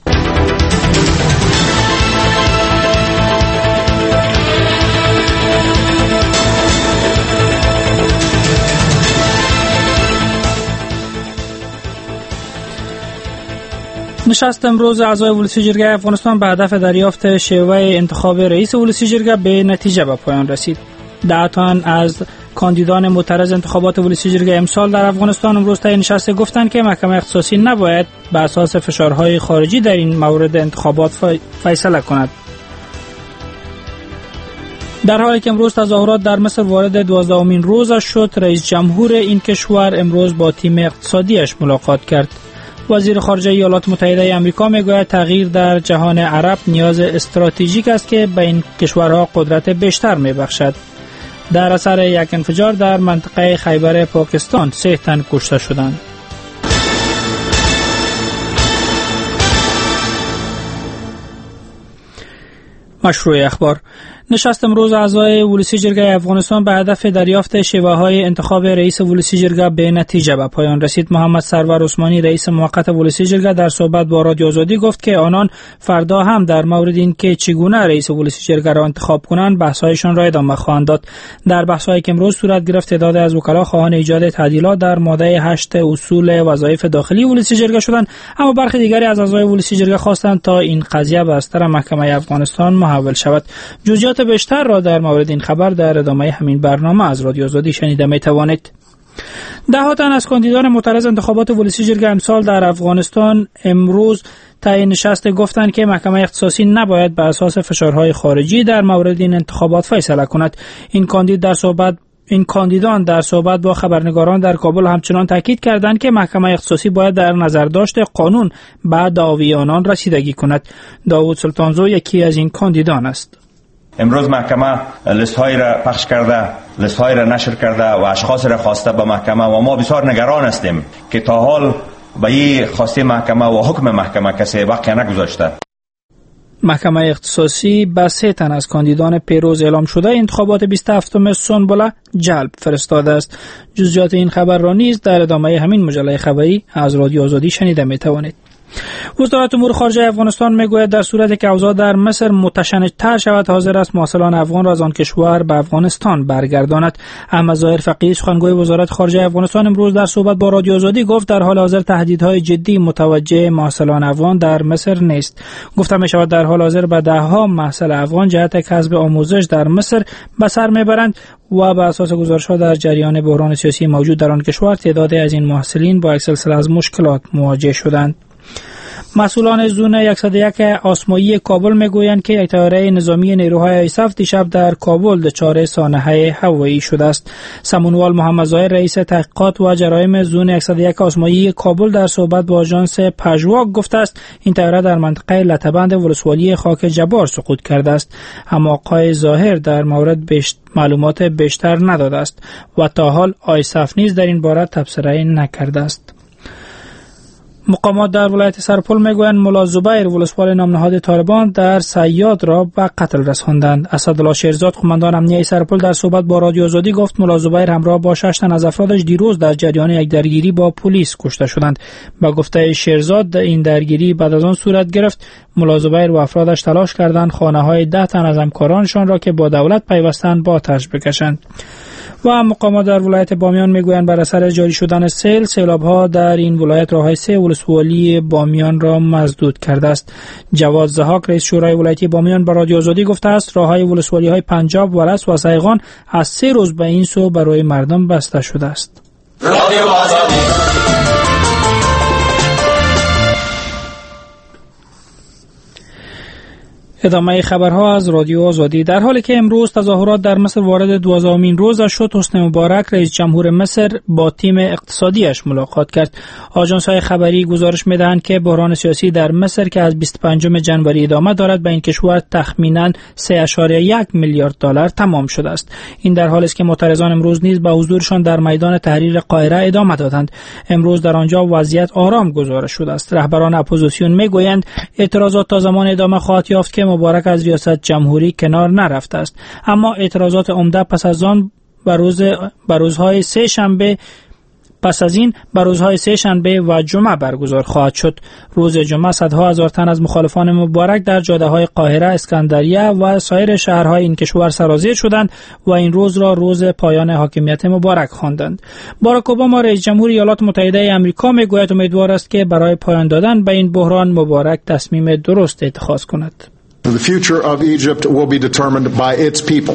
نشست امروز اعضای ولسی جرگه افغانستان به هدف دریافت شیوه انتخاب رئیس ولسی جرگه به نتیجه به پایان رسید. 10 تن از کاندیدان معترض انتخابات ولسی جرگه امسال در افغانستان امروز طی نشست گفتند که محکمه اختصاصی نباید بر اساس فشارهای خارجی در این مورد انتخابات فیصله کند. در حالی که امروز تظاهرات در مصر وارد 12مین روزش شد، رئیس جمهور این کشور امروز با تیم اقتصادیش ملاقات کرد. وزیر خارجه ایالات متحده آمریکا میگوید تغییر در جهان عرب نیاز استراتژیک است که به این کشورها قدرت بیشتر میبخشد. در اثر یک انفجار در منطقه خیبر پاکستان 3 تن کشته شدند. مشروع اخبار. نشست امروز اعضای ولسی جرگه افغانستان به هدف دریافت شیوه‌های انتخاب رئیس ولسی جرگه به نتیجه به پایان رسید. محمد سرور عثمانی رئیس موقت ولسی جرگه در صحبت با رادیو آزادی گفت که آنان فردا هم در مورد اینکه چگونه رئیس ولسی جرگه را انتخاب کنند بحث‌هایشان را ادامه خواهند داد. در بحث‌هایی که امروز صورت گرفت تعداد از وکلا خواهان ایجاد تعدیلات در ماده 8 اصول وظایف داخلی ولسی جرگه شدند، اما برخی دیگری از اعضای ولسی جرگه خواستند تا این قضیه به اثر محکمه افغانستان محول شود. جزئیات بیشتر را در مورد این خبر در ادامه همین برنامه از رادیو آزادی شنیده می توانید. 10 تن از کاندیدان معترض انتخابات ولسی جرگه امسال در افغانستان امروز طی نشست گفتند که محکمه اختصاصی نباید بر اساس فشارهای خارجی در مورد این انتخابات فیصله کند. این کاندیدان در صحبت با خبرنگاران در کابل همچنان تاکید کردند که محکمه اختصاصی باید در نظرداشت قانون به دعاوی آنان رسیدگی کند. داوود سلطانزو یکی از این کاندیدان است. امروز محکمه لیست‌هایی را پخش کرده، لیست‌هایی را نشر کرده و اشخاص را خواسته به محکمه و ما بسیار نگران هستیم که تا حال به این خواسته محکمه و حکم محکمه کسی وقع نگذاشته. محکمه اختصاصی به 3 تن از کاندیدان پیروز اعلام شده انتخابات 27 سنبله جلب فرستاده است. جزئیات این خبر را نیز در ادامه همین مجله خبری از رادیو آزادی شنیده می توانید. وزارت امور خارجه افغانستان میگوید در صورتی که اوضاع در مصر متشنج‌تر شود حاضر است محصلان افغان را از آن کشور به افغانستان برگرداند. احمد ظاهر فقیه سخنگوی وزارت خارجه افغانستان امروز در صحبت با رادیو آزادی گفت در حال حاضر تهدیدهای جدی متوجه محصلان افغان در مصر نیست. گفته می شود در حال حاضر به دهها محصل افغان جهت کسب آموزش در مصر به سر میبرند و به اساس گزارش‌ها در جریان بحران سیاسی موجود در آن کشور تعدادی از این محصلین با یک سلسله از مشکلات مواجه شدند. مسئولان زون 101 آسمایی کابل میگویند که یک طیاره نظامی نیروهای آیساف دیشب در کابل دچار سانحه هوایی شده است. سمونوال محمد ظاهر رئیس تحقیقات و جرایم زون 101 آسمایی کابل در صحبت با آژانس پژواک گفته است این طیاره در منطقه لطه‌بند ولسوالی خاک جبار سقوط کرده است، اما آقای ظاهر در مورد معلومات بیشتر نداده است و تا حال آیساف نیز در این باره تبصره نکرده است. مقامات در ولایت سرپل میگویند ملا زبیر ولسوال نامنهاد طالبان در صیاد را به قتل رساندند. اسدالله شیرزاد قماندان امنیه سرپل در صحبت با رادیو آزادی گفت ملا زبیر همراه با 6 تن از افرادش دیروز در جریان یک درگیری با پلیس کشته شدند. با گفته شیرزاد این درگیری بعد از آن صورت گرفت. ملا زبیر و افرادش تلاش کردند خانه‌های 10 تن از همکارانشان را که با دولت پیوستند با آتش بکشند. و مقامات در ولایت بامیان میگویند بر اثر جاری شدن سیلاب‌ها در این ولایت راههای 3 ولسوالی بامیان را مسدود کرده است. جواد زهاک رئیس شورای ولایتی بامیان به رادیو آزادی گفته است راههای ولسوالی‌های پنجاب، ورس و سیغان از 3 روز به این سو برای مردم بسته شده است. رادیو آزادی ادامه خبرها از رادیو آزادی. در حالی که امروز تظاهرات در مصر وارد 12مین روزش شد، حسنی مبارک رئیس جمهور مصر با تیم اقتصادیش ملاقات کرد. آژانس‌های خبری گزارش می‌دهند که بحران سیاسی در مصر که از 25 جنوری ادامه دارد به این کشور تخمیناً 3.1 میلیارد دلار تمام شده است. این در حالی است که معترضان امروز نیز به حضورشان در میدان تحریر قاهره ادامه دادند. امروز در آنجا وضعیت آرام گزارش شده است. رهبران اپوزیسیون می‌گویند اعتراضات تا زمان ادامه خواهد یافت که مبارک از ریاست جمهوری کنار نرفته است، اما اعتراضات عمده پس از آن به روزهای سه شنبه و جمعه برگزار خواهد شد. روز جمعه صدها هزار تن از مخالفان مبارک در جاده‌های قاهره، اسکندریه و سایر شهرهای این کشور سرازیر شدند و این روز را روز پایان حاکمیت مبارک خواندند. باراک اوباما رئیس جمهور ایالات متحده آمریکا میگوید امیدوار است که برای پایان دادن به این بحران مبارک تصمیم درست اتخاذ کند. The future of Egypt will be determined by its people.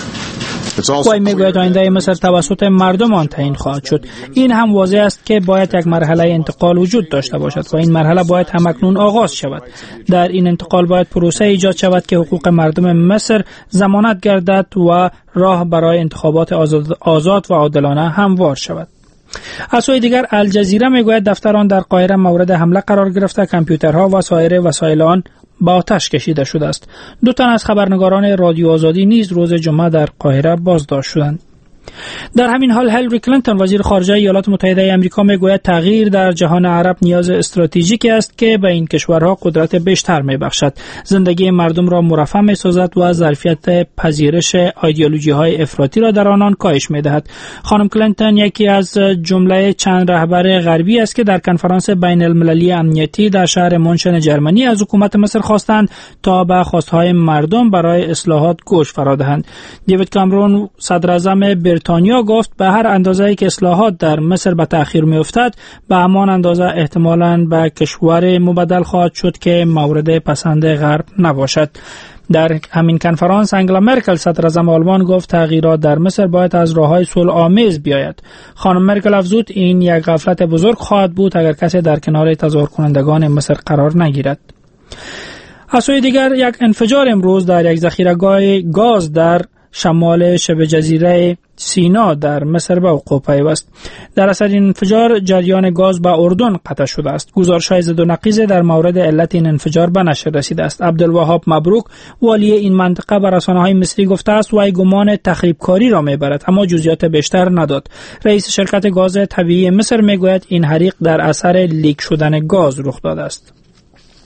وی میگوید آینده مصر توسط مردم آن تعیین خواهد شد. این هم واضح است که باید یک مرحله انتقال وجود داشته باشد و این مرحله باید همکنون آغاز شود. در این انتقال باید پروسه ایجاد شود که حقوق مردم مصر ضمانت گردد و راه برای انتخابات آزاد و عادلانه هموار شود. از سوی دیگر الجزیره میگوید دفتر آن در قاهره مورد حمله قرار گرفته، کامپیوترها و سایر وسایل آن با آتش کشیده شده است. 2 تن از خبرنگاران رادیو آزادی نیز روز جمعه در قاهره بازداشت شدند. در همین حال هیلاری کلینتون وزیر خارجه ایالات متحده آمریکا میگوید تغییر در جهان عرب نیاز استراتژیکی است که به این کشورها قدرت بیشتر میبخشد، زندگی مردم را مرفه میسازد و ظرفیت پذیرش ایدئولوژی‌های افراطی را در آنان کاهش میدهد. خانم کلینتون یکی از جمله چند رهبر غربی است که در کنفرانس بین المللی امنیتی در شهر مونشن جرمنی از حکومت مصر خواستند تا به خواستهای مردم برای اصلاحات گوش فرا دهند. دیوید کامرون صدر اعظم بریتانیا گفت به هر اندازه‌ای که اصلاحات در مصر به تأخیر می‌افتد به همان اندازه احتمالاً به کشور مبدل خواهد شد که مورد پسند غرب نباشد. در همین کنفرانس انگلا مرکل صدر اعظم آلمان گفت تغییرات در مصر باید از راه‌های صلح‌آمیز بیاید. خانم مرکل افزود این یک غفلت بزرگ خواهد بود اگر کسی در کنار تظاهر کنندگان مصر قرار نگیرد. از سوی دیگر یک انفجار امروز در یک ذخیره‌گاه گاز در شمال شبه جزیره سینا در مصر به وقوع پیوست. در اثر این انفجار جریان گاز به اردن قطع شده است. گزارش‌های ضد و نقیض در مورد علت این انفجار به نشر رسیده است. عبدالوهاب مبروک والی این منطقه به رسانه‌های مصری گفته است وی گمان تخریبکاری را میبرد، اما جزئیات بیشتر نداد. رئیس شرکت گاز طبیعی مصر میگوید این حریق در اثر لیک شدن گاز رخ داده است.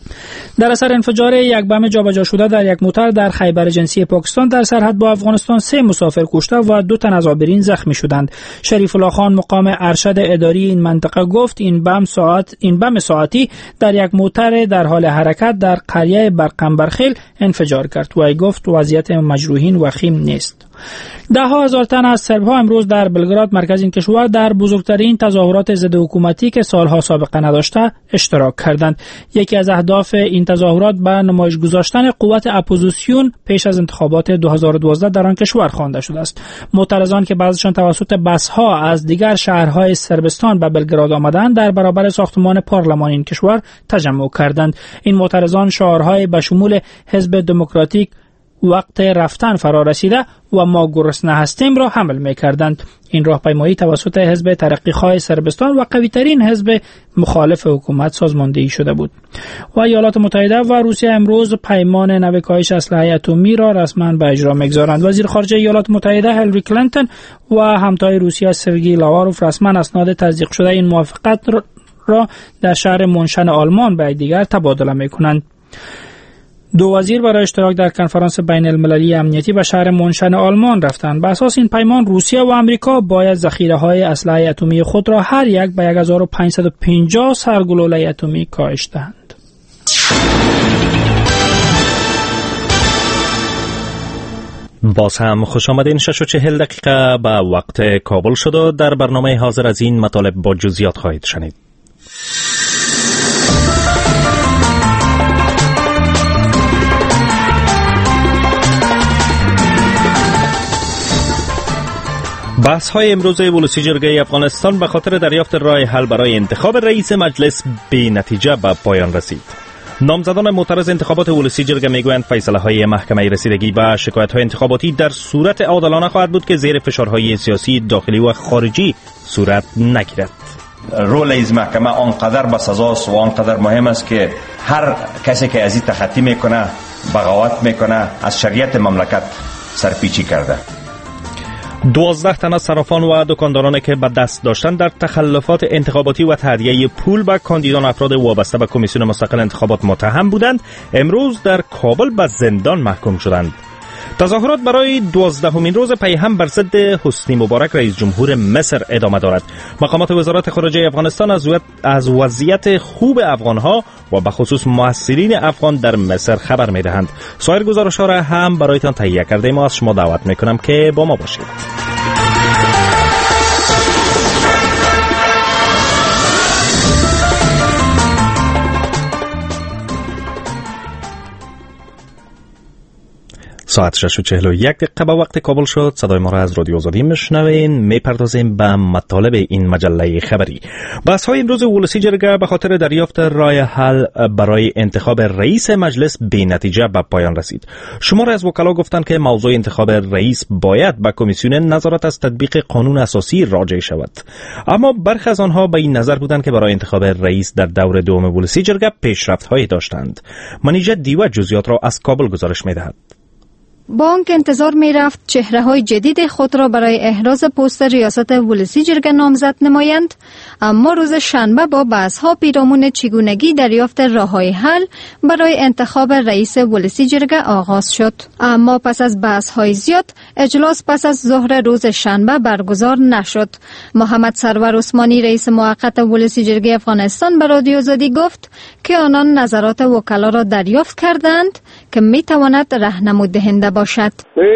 در اثر انفجار یک بم جابجا شده در یک موتر در خیبر جنسی پاکستان در سرحد با افغانستان 3 مسافر کشته و 2 تن از عابرین زخمی شدند. شریف الله خان مقام ارشد اداری این منطقه گفت این بم ساعتی در یک موتر در حال حرکت در قریه برقنبرخیل انفجار کرد و گفت وضعیت مجروحین وخیم نیست. 10,000 تن از سرب‌ها امروز در بلگراد مرکز این کشور در بزرگترین تظاهرات ضد حکومتی که سالها سابقه نداشته اشتراک کردند. یکی از اهداف این تظاهرات به نمایش گذاشتن قوت اپوزیسیون پیش از انتخابات 2012 در آن کشور خوانده شده است. معترضان که بعضیشان توسط بس‌ها از دیگر شهرهای سربستان به بلگراد آمدند در برابر ساختمان پارلمان این کشور تجمع کردند. این معترضان شعارهای به شمول حزب دموکراتیک وقت رفتن فرا رسیده و ما گرسنه هستیم را حمل می کردند. این راهپیمایی توسط حزب ترقیخواه سربستان و قوی‌ترین حزب مخالف حکومت سازماندهی شده بود. و ایالات متحده و روسیه امروز پیمان نو کاهش اسلحه اتمی را رسما به اجرا می‌گذارند. وزیر خارجه ایالات متحده هیلاری کلینتون و همتای روسیه سرگئی لاواروف رسما اسناد تصدیق شده این موافقت را در شهر مونشن آلمان به دیگر تبادله می‌کنند. 2 وزیر برای اشتراک در کنفرانس بین المللی امنیتی به شهر مونشن آلمان رفتند. به اساس این پیمان روسیه و آمریکا باید ذخیره‌های اسلحه اتمی خود را هر یک به 1550 سرگلوله اتمی کاهش دهند. باز هم خوش آمدین. 6:40 به وقت کابل شد و در برنامه حاضر از این مطالب با جزئیات خواهید شنید. بحث‌های امروز ولسی جرگه افغانستان به خاطر دریافت راه حل برای انتخاب رئیس مجلس بی نتیجه به پایان رسید. نامزدان معترض انتخابات ولسی جرگه میگویند فیصله‌های محکمه رسیدگی به شکایت‌های انتخاباتی در صورت عادلانه خواهد بود که زیر فشارهای سیاسی داخلی و خارجی صورت نگیرد. رول از محکمه آنقدر بسزاست و آنقدر مهم است که هر کسی که از این تخطی میکنه، بغاوت میکنه، از شریعت مملکت سرپیچی کرده. 12 تن از صرافان و دکاندارانی که به دست داشتن در تخلفات انتخاباتی و تهدیه پول به کاندیدان افراد وابسته به کمیسیون مستقل انتخابات متهم بودند امروز در کابل به زندان محکوم شدند. تظاهرات برای 12مین روز پی هم بر ضد حسنی مبارک رئیس جمهور مصر ادامه دارد. مقامات وزارت خارجه افغانستان از وضعیت خوب افغانها و به خصوص مؤثرین افغان در مصر خبر می‌دهند. سایر گزارش‌ها را هم برایتان تهیه کرده ما از شما دعوت می‌کنم که با ما باشید. ساعت 6:41 به وقت کابل شد. صدای ما را از رادیو آزادی میشنوین. میپردازیم به مطالب این مجله خبری. بحث‌های امروز ولسی جرگه به خاطر دریافت راه حل برای انتخاب رئیس مجلس بی نتیجه به پایان رسید. شماری از وکلا گفتند که موضوع انتخاب رئیس باید به کمیسیون نظارت از تطبیق قانون اساسی راجع شود. اما برخی از آنها به این نظر بودند که برای انتخاب رئیس در دور دوم ولسی جرگه پیشرفت‌هایی داشتند. منیژه دیو جزئیات را از کابل گزارش می‌دهد. بانک انتظار می رفت چهره‌های جدید خود را برای احراز پست ریاست ولسی جرگه نامزد نمایند، اما روز شنبه با بحث‌ها پیرامون چگونگی دریافت راه‌های حل برای انتخاب رئیس ولسی جرگه آغاز شد. اما پس از بحث‌های زیاد اجلاس پس از ظهر روز شنبه برگزار نشد. محمد سرور عثمانی رئیس موقت ولسی جرگه افغانستان به رادیو آزادی گفت که آنان نظرات وکلا را دریافت کردند که می‌تواند راهنمود دهنده باشد.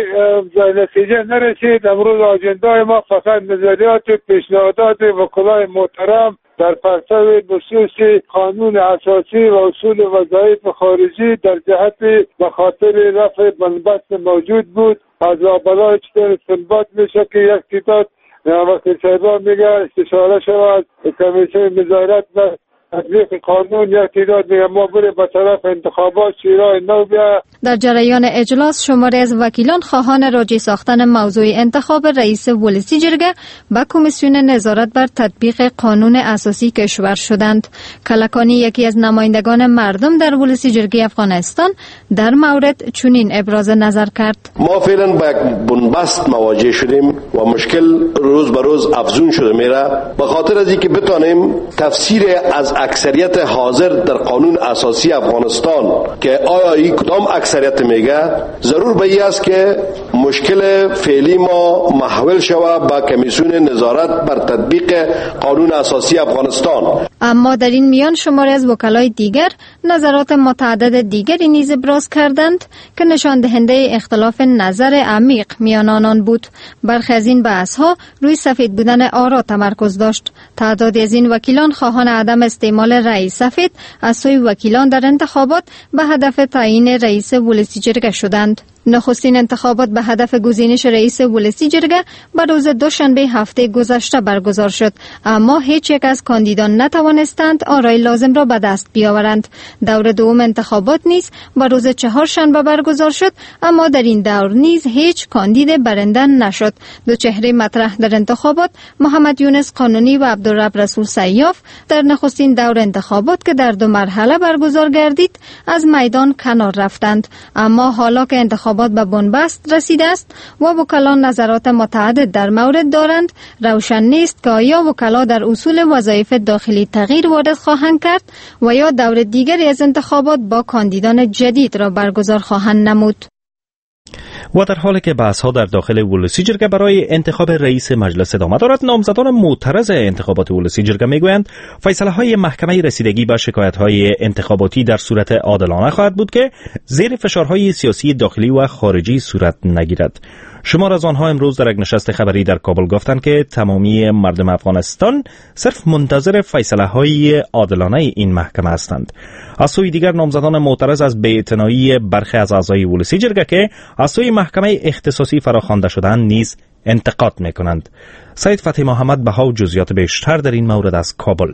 نتیجه نرسید. امروز آجندای ما فقط نظریات پیشنهادات وکلای محترم در پرتو نصوص قانون اساسی و اصول وظایف خارجی در جهت به خاطر رفع بنبست موجود بود. از آبلا چطور استنباط میشه که یک تعداد وقتی صاحبان میگه استشاره شود کمیسیون نظارت و تطبیق قانون، یک تعداد میگه ما بره به طرف انتخابات شیرای نو بیا. در جریان اجلاس شماری از وکیلان خواهان راجع ساختن موضوع انتخاب رئیس ولسی جرگه به کمیسیون نظارت بر تطبیق قانون اساسی کشور شدند. کلکانی یکی از نمایندگان مردم در ولسی جرگه افغانستان در مورد چنین ابراز نظر کرد. ما فعلا با یک بنبست مواجه شدیم و مشکل روز به روز افزون شده میره. به خاطر از اینکه بتانیم تفسیر از اکثریت حاضر در قانون اساسی افغانستان که آیا این کدام اکثریت میگه، ضرور به این است که مشکل فعلی ما محول شود با کمیسیون نظارت بر تطبیق قانون اساسی افغانستان. اما در این میان شماری از وکلای دیگر نظرات متعدد دیگری نیز ابراز کردند که نشان دهنده اختلاف نظر عمیق میان آنان بود. برخی از این بحث‌ها روی سفید بودن آرا تمرکز داشت. تعدادی از این وکیلان خواهان عدم استعمال رأی سفید از سوی وکیلان در انتخابات به هدف تعیین رئیس ولسی جرگه شدند. نخستین انتخابات به هدف گزینش رئیس ولسی جرگه به روز دوشنبه هفته گذشته برگزار شد، اما هیچ یک از کاندیدان نتوانستند آرای لازم را به دست بیاورند. دور دوم انتخابات نیز به روز چهارشنبه برگزار شد، اما در این دور نیز هیچ کاندید برنده نشد. دو چهره مطرح در انتخابات، محمد یونس قانونی و عبدالرب رسول سیاف، در نخستین دور انتخابات که در دو مرحله برگزار گردید از میدان کنار رفتند. اما حالا که انتخابات به بنبست رسیده است و وکلان نظرات متعدد در مورد دارند، روشن نیست که آیا وکلا در اصول وظایف داخلی تغییر وارد خواهند کرد و یا دور دیگری از انتخابات با کاندیدان جدید را برگزار خواهند نمود. و در حالی که بحث‌ها در داخل ولسی جرگه برای انتخاب رئیس مجلس ادامه دارد، نامزدان معترض انتخابات ولسی جرگه میگویند فیصله‌های محکمه رسیدگی به شکایت‌های انتخاباتی در صورت عادلانه خواهد بود که زیر فشارهای سیاسی داخلی و خارجی صورت نگیرد. شمار از آنها امروز در یک نشست خبری در کابل گفتند که تمامی مردم افغانستان صرف منتظر فیصله‌های عادلانه این محکمه هستند. از سوی دیگر نامزدان معترض از بی‌اعتنایی برخی از اعضای ولسی جرگه که از سوی محکمه اختصاصی فراخوانده شدند نیز انتقاد می‌کنند. سید فتحی محمد بها و جزئیات بیشتر در این مورد از کابل.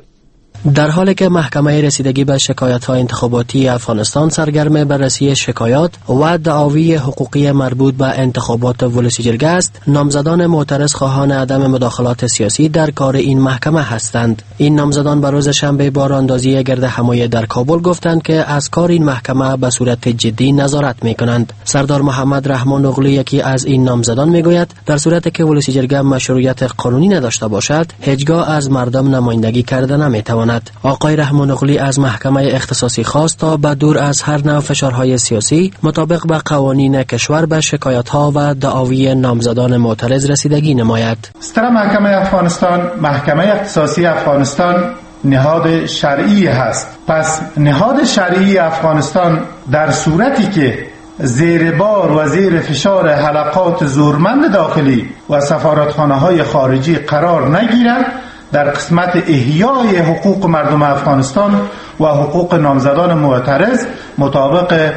در حالی که محکمه رسیدگی به شکایت‌های انتخاباتی افغانستان سرگرم بررسی شکایات و دعاوی حقوقی مربوط به انتخابات ولسی جرگه است، نامزدان معترض خواهان عدم مداخلات سیاسی در کار این محکمه هستند. این نامزدان به روز شنبه با راندازی گرد همایی در کابل گفتند که از کار این محکمه به صورت جدی نظارت می‌کنند. سردار محمد رحمان اغلی یکی از این نامزدان می‌گوید در صورتی که ولسی جرگه مشروعیت قانونی نداشته باشد، هیچگاه از مردم نمایندگی کرده نمی‌تواند. آقای رحمان اغلی از محکمه اختصاصی خواست تا به دور از هر نوع فشارهای سیاسی مطابق به قوانین کشور به شکایت‌ها و دعاوی نامزدان معترض رسیدگی نماید. ستر محکمه افغانستان، محکمه اختصاصی افغانستان نهاد شرعی هست. پس نهاد شرعی افغانستان در صورتی که زیر بار و زیر فشار حلقات زورمند داخلی و سفارتخانه‌های خارجی قرار نگیرد، در قسمت احیای حقوق مردم افغانستان و حقوق نامزدان معترض مطابق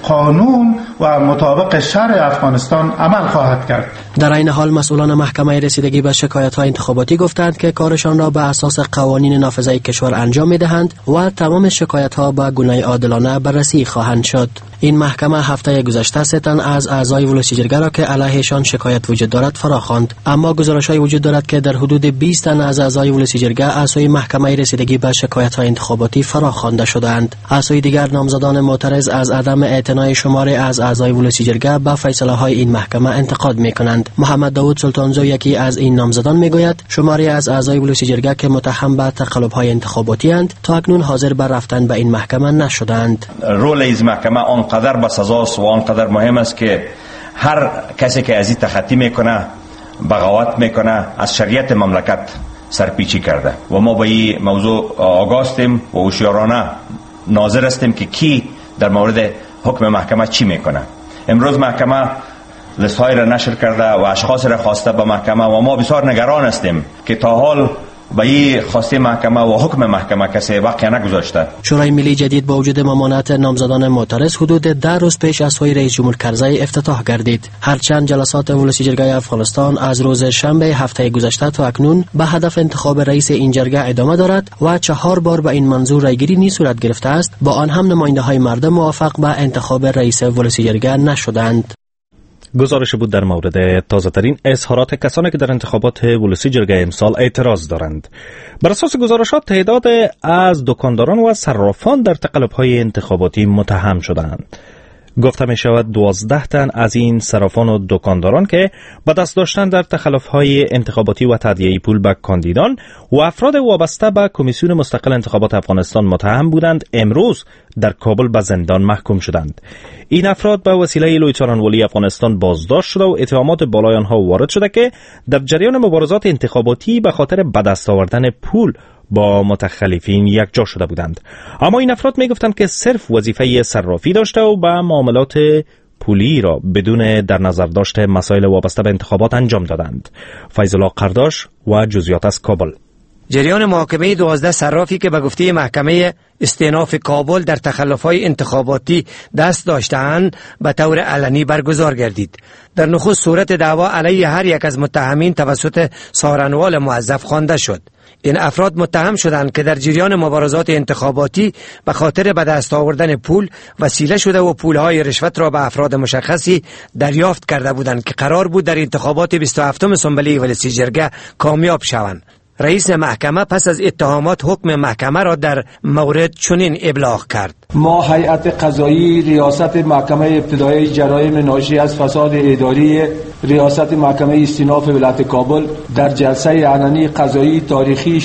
قانون و مطابق شرع افغانستان عمل خواهد کرد. در این حال مسئولان محکمه رسیدگی به شکایت‌های انتخاباتی گفتند که کارشان را به اساس قوانین نافذه کشور انجام می‌دهند و تمام شکایت‌ها با گونه عادلانه بررسی خواهند شد. این محکمه هفته گذشته 3 تن از اعضای ولسی جرگه را که علیهشان شکایت وجود دارد فراخواند، اما گزارش‌های وجود دارد که در حدود 20 تن از اعضای ولسی جرگه از سوی محکمه رسیدگی به شکایت‌های انتخاباتی فراخوانده شدند. از سوی دیگر نامزدان معترض از عدم اعتنای شماری از اعضای ولسی جرگه به فیصله‌های این محکمه انتقاد می‌کنند. محمد داوود سلطانزو یکی از این نامزدان میگوید شماری از اعضای ولسی جرگه که متهم به تقلب‌های انتخاباتی اند تا اکنون حاضر به رفتن به این محکمه نشدند. رول این محکمه آنقدر بسزاست و آنقدر مهم است که هر کسی که از این تخطی میکنه، بغاوت میکنه، از شریعت مملکت سرپیچی کرده و ما به این موضوع آگاه هستیم و هوشیارانه ناظر هستیم که کی در مورد حکم محکمه چی میکنه. امروز محکمه لیست های را نشر کرده و اشخاص را خواسته به محکمه و ما بسیار نگران هستیم که تا حال به این خواسته محکمه و حکم محکمه کسی واقعا نگذاشته. شورای ملی جدید با وجود ممانعت نامزدان معترض حدود 10 روز پیش از سوی رئیس جمهور کرزی افتتاح گردید. هرچند جلسات ولسی جرگه افغانستان از روز شنبه هفته گذشته تا اکنون به هدف انتخاب رئیس این جرگه ادامه دارد و 4 بار به این منظور رایگیری نیز صورت گرفته است، با آن هم نماینده های مردم موافق به انتخاب رئیس ولسی جرگه نشدند. گزارش بود در مورد تازه‌ترین اظهارات کسانی که در انتخابات ولسی جرگه امسال اعتراض دارند. بر اساس گزارشات تعداد از دکانداران و صرافان در تقلب‌های انتخاباتی متهم شدند. گفته می شود 12 تن از این صرافان و دکانداران که به دست داشتن در تخلف‌های انتخاباتی و تادیه پول به کاندیدان و افراد وابسته به کمیسیون مستقل انتخابات افغانستان متهم بودند امروز در کابل به زندان محکوم شدند. این افراد به وسیله لوی څارنوالي افغانستان بازداشت شده و اتهامات بالای آنها وارد شده که در جریان مبارزات انتخاباتی به خاطر به دست آوردن پول با متخلفین یکجا شده بودند. اما این افراد می گفتند که صرف وظیفه صرافی داشته و به معاملات پولی را بدون در نظر داشته مسائل وابسته به انتخابات انجام دادند. فیض الله قرداش و جزئیات از کابل. جریان محاکمه 12 صرافی که به گفته محکمه استئناف کابل در تخلف‌های انتخاباتی دست داشتند به طور علنی برگزار گردید. در نخست صورت دعوا علیه هر یک از متهمین توسط څارنوال موظف خوانده شد. این افراد متهم شدند که در جریان مبارزات انتخاباتی به خاطر به دست آوردن پول وسیله شده و پولهای رشوت را به افراد مشخصی دریافت کرده بودند که قرار بود در انتخابات 27 سنبله ولسی جرگه کامیاب شوند. رئیس محکمه پس از اتهامات حکم محکمه را در مورد چنین ابلاغ کرد: ما هیئت قضایی ریاست محکمه ابتدایی جرایم ناشی از فساد اداری ریاست محکمه استئناف ولایت کابل در جلسه علنی قضایی تاریخی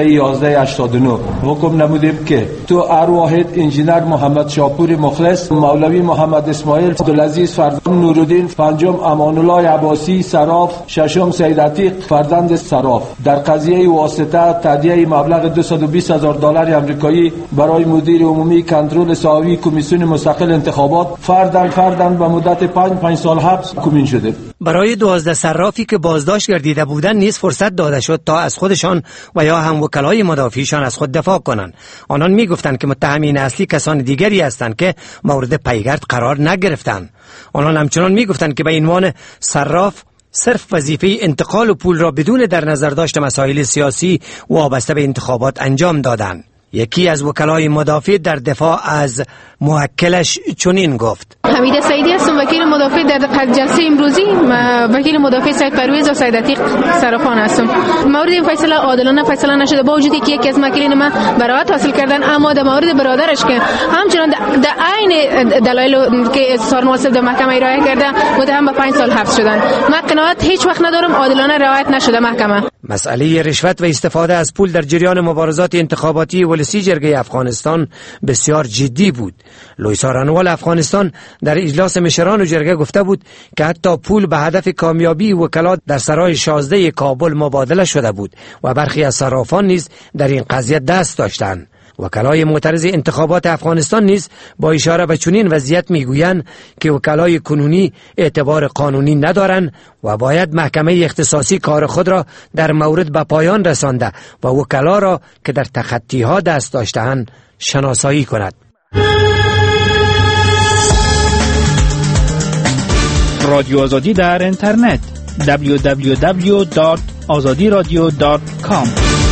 16/11/89 حکم نمودیم که تو ارواحد انجینر محمد شاپور مخلص، مولوی محمد اسماعیل، عبدالعزیز فرزند نورالدین، پنجم امان الله عباسی صراف، ششم سید عتیق فرزند صراف در قضیه واسطه تادیه مبلغ $220,000 آمریکایی برای مدیر عمومی کنترل ساوی کمیسیون مستقل انتخابات فرداً به مدت 5 سال حبس محکوم شده. برای 12 صرافی که بازداشت گردیده بودند نیز فرصت داده شد تا از خودشان و یا هم وکلای مدافعشان از خود دفاع کنند. آنان میگفتند که متهمین اصلی کسان دیگری هستند که مورد پیگرد قرار نگرفتند. آنان همچنان میگفتند که به عنوان صراف صرف وظیفه انتقال پول را بدون در نظر داشت مسائل سیاسی وابسته به انتخابات انجام دادند. یکی از وکلای مدافع در دفاع از موکلش چنین گفت: حمید سعیدی هستم، وکیل مدافع در جلسه امروزی. وکیل مدافع سید پرویز و سید عتیق صرافان هستم. مورد این فیصله عادلانه فیصله نشده، با وجودی که یکی از وکیلین ما براءت حاصل کردن، اما در مورد برادرش که همچنان در عین دلایل که څارنوال در محکمه ارائه کرده متهم به 5 سال حبس شدن. من قناعت هیچ وقت ندارم عادلانه رعایت نشده محکمه. مسئله رشوت و استفاده از پول در جریان مبارزات انتخاباتی ولسی جرگه افغانستان بسیار جدی بود. لوی څارنوال افغانستان در اجلاس مشران جرگه گفته بود که حتی پول به هدف کامیابی وکلات در سرای 16 کابل مبادله شده بود و برخی از صرافان نیز در این قضیه دست داشتند. وکلای معترض انتخابات افغانستان نیز با اشاره به چنین وضعیت میگویند که وکلای کنونی اعتبار قانونی ندارند و باید محکمه اختصاصی کار خود را در مورد به پایان رسانده و وکلا را که در تخطی‌ها دست داشته‌اند شناسایی کند. رادیو آزادی در اینترنت www.azadiradio.com.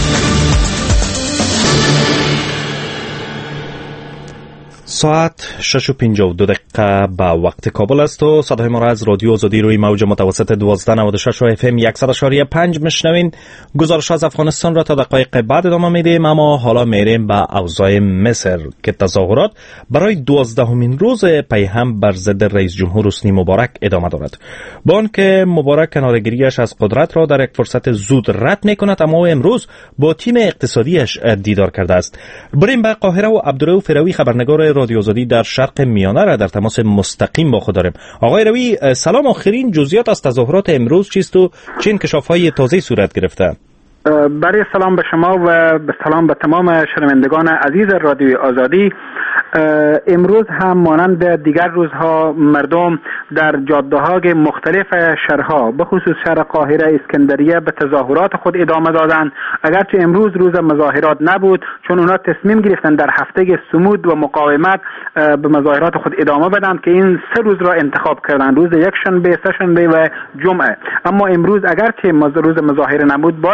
ساعت 6:52 به وقت کابل است و صدای ما را از رادیو آزادی روی موج متوسط 1296 و FM 100.5 میشنوین. گزارش از افغانستان را تا دقایق بعد ادامه میدیم، اما حالا میریم به اوضاع مصر که تظاهرات برای 12مین روز پیهم بر ضد رئیس جمهور حسنی مبارک ادامه دارد. با آنکه مبارک کناره‌گیری‌اش از قدرت را در یک فرصت زود رد میکند، اما امروز با تیم اقتصادیش دیدار کرده است. بریم به قاهره و عبدالرؤوف روی خبرنگار رادیو آزادی در شرق میانه را در تماس مستقیم با خود داریم. آقای روی سلام، آخرین جزئیات از تظاهرات امروز چیست و چه انکشاف‌های تازه‌ای صورت گرفته؟ برای سلام به شما و به سلام به تمام شنوندگان عزیز رادیو آزادی. امروز هم مانند دیگر روزها مردم در جاده‌های مختلف شهرها به خصوص شهر قاهره، اسکندریه به تظاهرات خود ادامه دادند. اگرچه امروز روز مظاهرات نبود، چون اونا تصمیم گرفتن در هفته صمود و مقاومت به مظاهرات خود ادامه بدن که این 3 روز را انتخاب کردن، روز یکشنبه، سه‌شنبه و جمعه. اما امروز اگرچه روز مظاهره نبود، باز هم به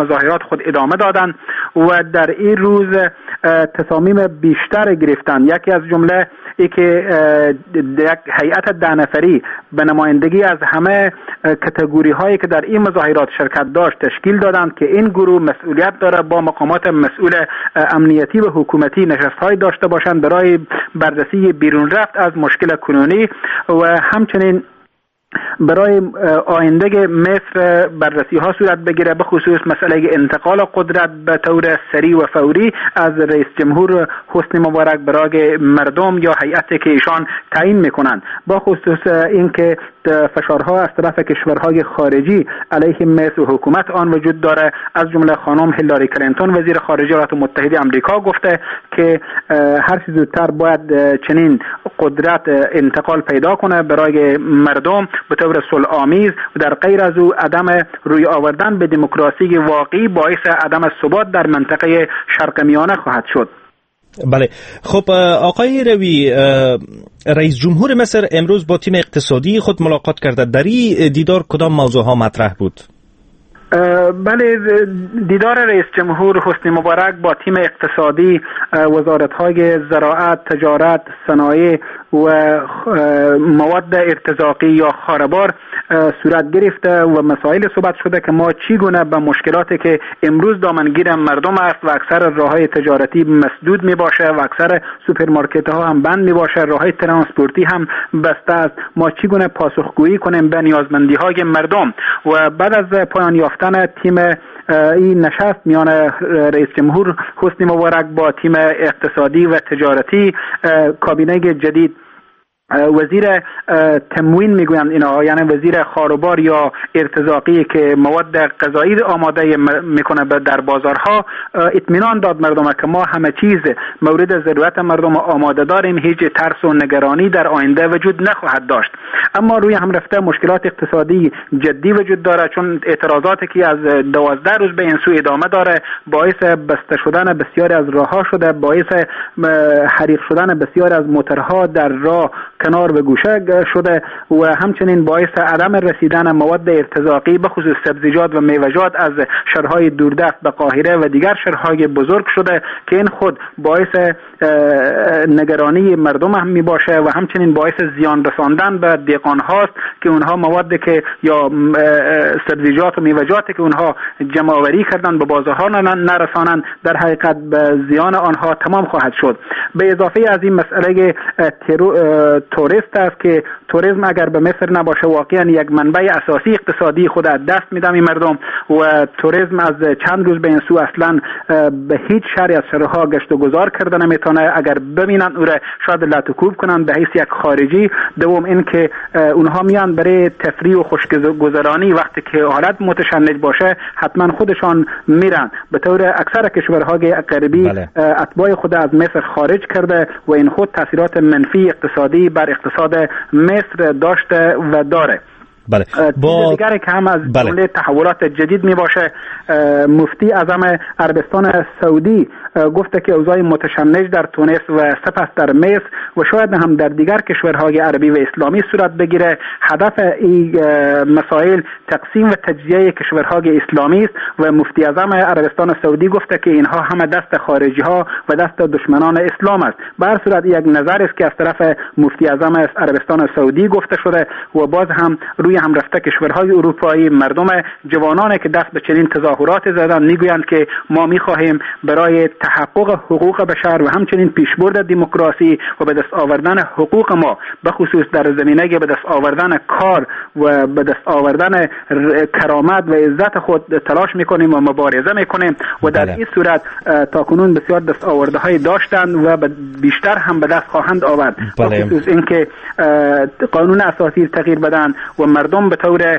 مظاهرات خود ادامه دادند و در این روز تصامیم بیشتر گرفتند. یکی از جمله ای که یک هیئت 10 نفری به نمایندگی از همه کاتگوری هایی که در این مظاهرات شرکت داشت تشکیل دادند که این گروه مسئولیت داره با مقامات مسئول امنیتی و حکومتی نشست های داشته باشند برای بررسی بیرون رفت از مشکل کنونی و همچنین برای آینده مصر بررسی ها صورت بگیره، به خصوص مسئله انتقال قدرت به طور سریع و فوری از رئیس جمهور حسنی مبارک برای مردم یا هیئتی که ایشان تعیین میکنند، با خصوص اینکه فشارها از طرف کشورهای خارجی علیه مصر و حکومت آن وجود داره. از جمله خانم هیلاری کلینتون وزیر خارجه ایالات متحده آمریکا گفته که هر چه زودتر باید چنین قدرت انتقال پیدا کنه برای مردم به طور صلح‌آمیز و در غیر از او عدم روی آوردن به دموکراسی واقعی باعث عدم ثبات در منطقه شرق میانه خواهد شد. بله، خب آقای روی، رئیس جمهور مصر امروز با تیم اقتصادی خود ملاقات کرده. در این دیدار کدام موضوع ها مطرح بود؟ بله، دیدار رئیس جمهور حسنی مبارک با تیم اقتصادی وزارت‌های زراعت، تجارت، صنایع و مواد ارتزاقی یا خاربار صورت گرفته و مسائل صحبت شده که ما چگونه به مشکلاتی که امروز دامنگیر مردم است و اکثر راه‌های تجارتی مسدود می باشه و اکثر سوپرمارکت‌ها هم بند می باشه، راه‌های ترانسپورتی هم بسته است، ما چگونه پاسخگویی کنیم به نیازمندی‌های مردم. و بعد از پایان یافتن تیم این نشست میان رئیس جمهور حسنی مبارک با تیم اقتصادی و تجارتی، کابینه جدید وزیر تموین میگویند اینا، یعنی وزیر خاروبار یا ارتزاقی که مواد غذایی آماده میکنه در بازارها، اطمینان داد مردم که ما همه چیز مورد ضرورت مردم آماده داریم، هیچ ترس و نگرانی در آینده وجود نخواهد داشت. اما روی هم رفته مشکلات اقتصادی جدی وجود داره، چون اعتراضاتی که از 12 روز به این سو ادامه داره باعث بسته شدن بسیاری از راهها شده، باعث حریق شدن بسیاری از موترها در راه کنار و گوشه شده و همچنین باعث عدم رسیدن مواد ارتزاقی به خصوص سبزیجات و میوه‌جات از شهرهای دوردست به قاهره و دیگر شهرهای بزرگ شده که این خود باعث نگرانی مردم هم می باشه و همچنین باعث زیان رساندن به دهقان هاست که اونها موادی که یا سبزیجات و میوه‌جاتی که اونها جمع آوری کردن به بازارها نرسانند، در حقیقت به زیان آنها تمام خواهد شد. به اضافه از این مسئله توریست است که توریسم اگر به مصر نباشه واقعا یک منبع اساسی اقتصادی خود از دست میده مردم و توریسم از چند روز به این سو اصلا به هیچ شهری از شهرها گشت و گذار کردن نمیتونه، اگر ببینن او را شاید لطوکوب کنن به حیث یک خارجی. دوم این که اونها میان برای تفریح و خوشگذرانی، وقتی که حالت متشنج باشه حتما خودشان میرن. به طور اکثر کشورهای غربی اتباع خود از مصر خارج کرده و این خود تاثیرات منفی اقتصادی بر اقتصاد مصر داشته و داره. بله. با دیگری که هم از جمله تحولات جدید می باشه، مفتی اعظم عربستان سعودی گفته که اوضاع متشنج در تونس و سپس در مصر و شاید هم در دیگر کشورهای عربی و اسلامی صورت بگیره. هدف این مسائل تقسیم و تجزیه کشورهای اسلامی است و مفتی اعظم عربستان سعودی گفته که اینها همه دست خارجی ها و دست دشمنان اسلام است. به هر صورت یک نظر است که از طرف مفتی اعظم عربستان سعودی گفته شده و باز هم روی هم رفته کشورهای اروپایی مردم جوانانی که دست به چنین تظاهرات زدن میگویند که ما میخواهیم برای تحقق حقوق بشر و همچنین پیشبرد دموکراسی و به دست آوردن حقوق ما به خصوص در زمینه به دست آوردن کار و به دست آوردن کرامت و عزت خود تلاش میکنیم و مبارزه میکنیم و در این صورت تاکنون بسیار دست آورده های داشتند و بیشتر هم به دست خواهند آورد. به خصوص اینکه قانون اساسی تغییر بدن و مردم به طور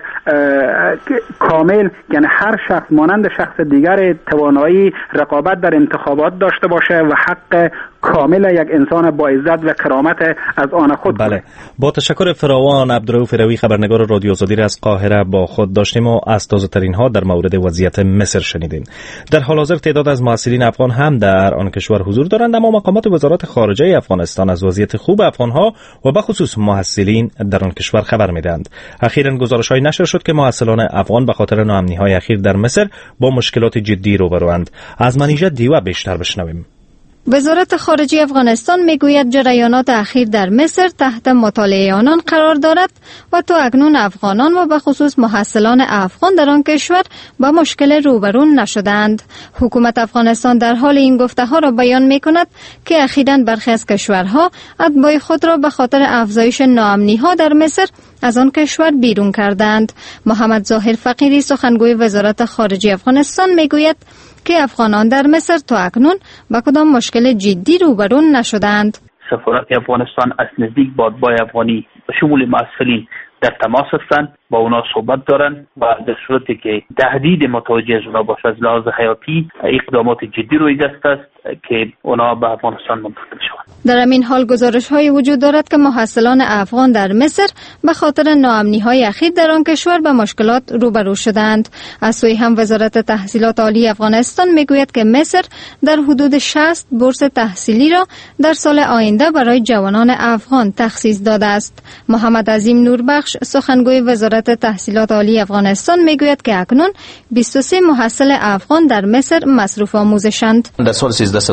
کامل، یعنی هر شخص مانند شخص دیگر توانایی رقابت در انتخابات داشته باشه و حق کامل یک انسان با عزت و کرامت از آن خود. بله، با تشکر فراوان. عبدالرؤوف روی خبرنگار رادیو آزادی از قاهره با خود داشتیم و از تازه‌ترین ها در مورد وضعیت مصر شنیدیم. در حال حاضر تعداد از محصلین افغان هم در آن کشور حضور دارند، اما مقامات وزارت خارجه افغانستان از وضعیت خوب افغان‌ها و به خصوص محصلین در آن کشور خبر می‌دهند. اخیراً گزارش‌های نشر شد که محصلان افغان به خاطر ناامنی‌های اخیر در مصر با مشکلات جدی روبروند. از منیژه دیوه بیشتر بشنویم. وزارت خارجه افغانستان میگوید جریانات اخیر در مصر تحت مطالعه آنان قرار دارد و تا اکنون افغانان و به خصوص محصلان افغان در آن کشور با مشکل روبرو نشدند. حکومت افغانستان در حال این گفته‌ها را بیان می‌کند که اخیراً برخی از کشورها اتباع خود را به خاطر افزایش ناامنی‌ها در مصر از آن کشور بیرون کردند. محمد ظاهر فقیری سخنگوی وزارت خارجه افغانستان میگوید که افغانان در مصر تا اکنون با کدام مشکل جدی روبرو نشدند. سفارت افغانستان از نزدیک با اتباع افغانی به شمول مسئولین در تماس هستند، با اونا صحبت دارند و در صورتی که تهدید متوجه از اونا باشه از لحاظ حیاتی اقدامات جدی روی دست است که اونا به افغانستان منتقل شوند. در همین حال گزارش‌های وجود دارد که محصلان افغان در مصر به خاطر ناامنی‌های اخیر در آن کشور به مشکلات روبرو شدند. از سوی هم وزارت تحصیلات عالی افغانستان میگوید که مصر در حدود 60 بورس تحصیلی را در سال آینده برای جوانان افغان تخصیص داده است. محمد عظیم نوربخش سخنگوی وزارت تحصیلات عالی افغانستان میگوید که اکنون 23 محصل افغان در مصر مصروف آموزشند. در سال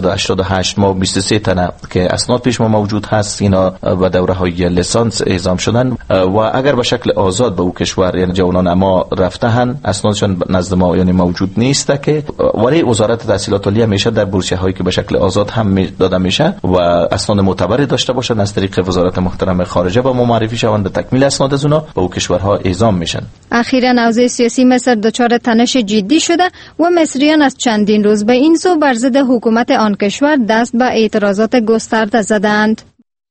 1388 ما 23 تنه که اسناد پیش ما موجود هست، اینا به دوره های لیسانس اعزام شدن و اگر به شکل آزاد به او کشور یعنی جوانان ما رفتهن اسنادشون نزد ما یعنی موجود نیست که ولی وزارت تحصیلات عالی همیشه در بورسیه هایی که به شکل آزاد هم داده میشه و اسناد معتبری داشته باشن از طریق وزارت محترم خارجه به ما معرفی شوند، تکمیل اسناد از اونا به او کشورها اعزام میشن. اخیراً اوضاع سیاسی مصر دچار تنش جدی شده و مصریان از چندین روز به این سو بر ضد حکومت آن کشور دست به اعتراضات گسترده زدند.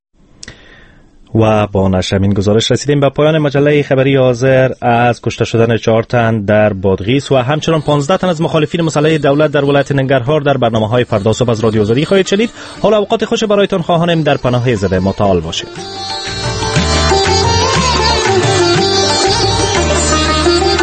و با نشر این گزارش رسیدیم به پایان مجله خبری حاضر از کشته شدن 4 تن در بادغیس و همچنان 15 تن از مخالفین مسلح دولت در ولایت ننگرهار در برنامه‌های فردا صبح از رادیو آزادی خواهید شنید. حالا اوقات خوش برایتان خواهانم، در پناه زده متعال باشید.